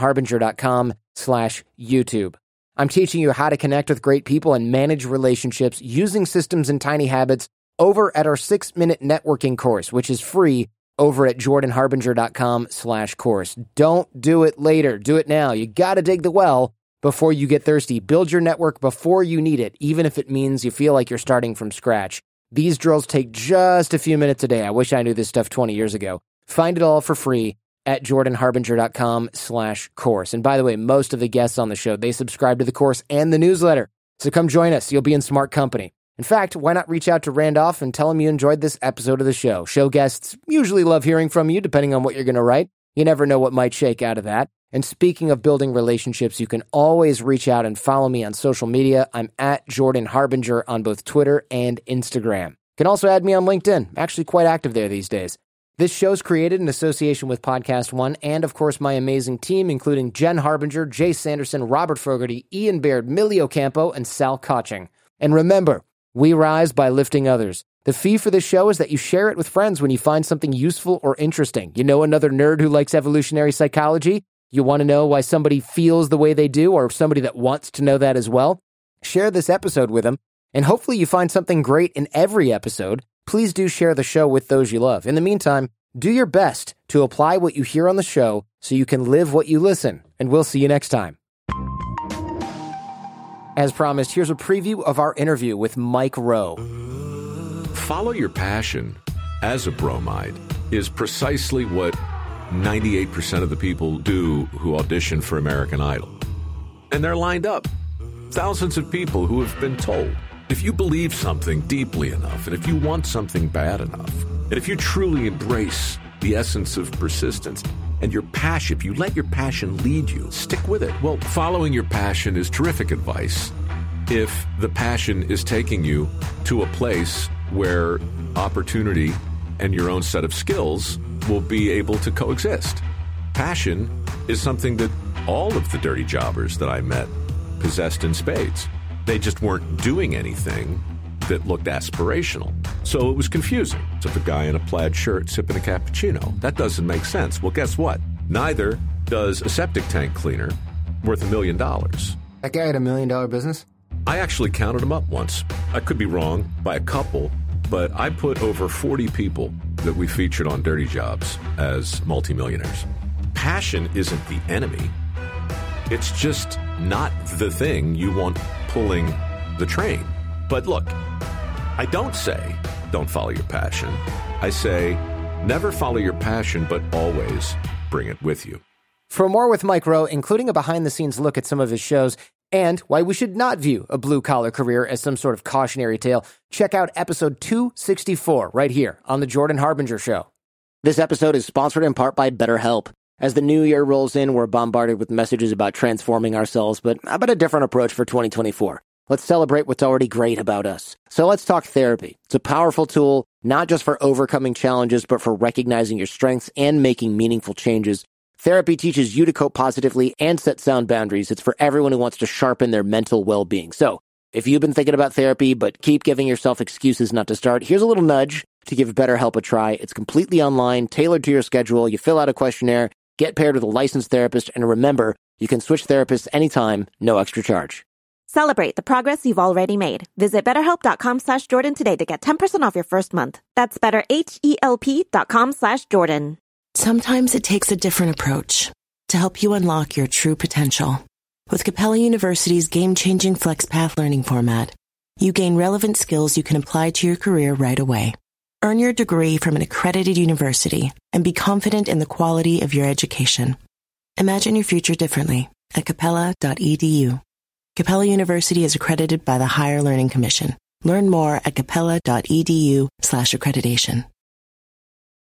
jordanharbinger.com/YouTube. I'm teaching you how to connect with great people and manage relationships using systems and tiny habits over at our 6-minute networking course, which is free over at jordanharbinger.com/course. Don't do it later. Do it now. You got to dig the well before you get thirsty. Build your network before you need it, even if it means you feel like you're starting from scratch. These drills take just a few minutes a day. I wish I knew this stuff 20 years ago. Find it all for free at jordanharbinger.com/course. And by the way, most of the guests on the show, they subscribe to the course and the newsletter. So come join us. You'll be in smart company. In fact, why not reach out to Randolph and tell him you enjoyed this episode of the show? Show guests usually love hearing from you, depending on what you're going to write. You never know what might shake out of that. And speaking of building relationships, you can always reach out and follow me on social media. I'm at Jordan Harbinger on both Twitter and Instagram. You can also add me on LinkedIn. I'm actually quite active there these days. This show's created in association with Podcast One and, of course, my amazing team, including Jen Harbinger, Jay Sanderson, Robert Fogarty, Ian Baird, Millie Ocampo, and Sal Koching. And remember, we rise by lifting others. The fee for this show is that you share it with friends when you find something useful or interesting. You know another nerd who likes evolutionary psychology? You want to know why somebody feels the way they do, or somebody that wants to know that as well? Share this episode with them, and hopefully you find something great in every episode. Please do share the show with those you love. In the meantime, do your best to apply what you hear on the show so you can live what you listen, and we'll see you next time. As promised, here's a preview of our interview with Mike Rowe. Follow your passion as a bromide is precisely what 98% of the people do who audition for American Idol. And they're lined up. Thousands of people who have been told, if you believe something deeply enough, and if you want something bad enough, and if you truly embrace the essence of persistence and your passion, if you let your passion lead you, stick with it. Well, following your passion is terrific advice if the passion is taking you to a place where opportunity and your own set of skills will be able to coexist. Passion is something that all of the dirty jobbers that I met possessed in spades. They just weren't doing anything that looked aspirational. So it was confusing. So the guy in a plaid shirt sipping a cappuccino, that doesn't make sense. Well, guess what? Neither does a septic tank cleaner worth $1 million. That guy had $1 million business? I actually counted them up once. I could be wrong by a couple, but I put over 40 people that we featured on Dirty Jobs as multimillionaires. Passion isn't the enemy. It's just not the thing you want pulling the train. But look, I don't say don't follow your passion. I say never follow your passion, but always bring it with you. For more with Mike Rowe, including a behind-the-scenes look at some of his shows and why we should not view a blue-collar career as some sort of cautionary tale, check out episode 264 right here on The Jordan Harbinger Show. This episode is sponsored in part by BetterHelp. As the new year rolls in, we're bombarded with messages about transforming ourselves, but how about a different approach for 2024? Let's celebrate what's already great about us. So let's talk therapy. It's a powerful tool, not just for overcoming challenges, but for recognizing your strengths and making meaningful changes. Therapy teaches you to cope positively and set sound boundaries. It's for everyone who wants to sharpen their mental well-being. So if you've been thinking about therapy but keep giving yourself excuses not to start, here's a little nudge to give BetterHelp a try. It's completely online, tailored to your schedule. You fill out a questionnaire, get paired with a licensed therapist, and remember, you can switch therapists anytime, no extra charge. Celebrate the progress you've already made. Visit BetterHelp.com/Jordan today to get 10% off your first month. That's BetterHelp.com/Jordan. Sometimes it takes a different approach to help you unlock your true potential. With Capella University's game-changing FlexPath learning format, you gain relevant skills you can apply to your career right away. Earn your degree from an accredited university and be confident in the quality of your education. Imagine your future differently at capella.edu. Capella University is accredited by the Higher Learning Commission. Learn more at capella.edu/accreditation.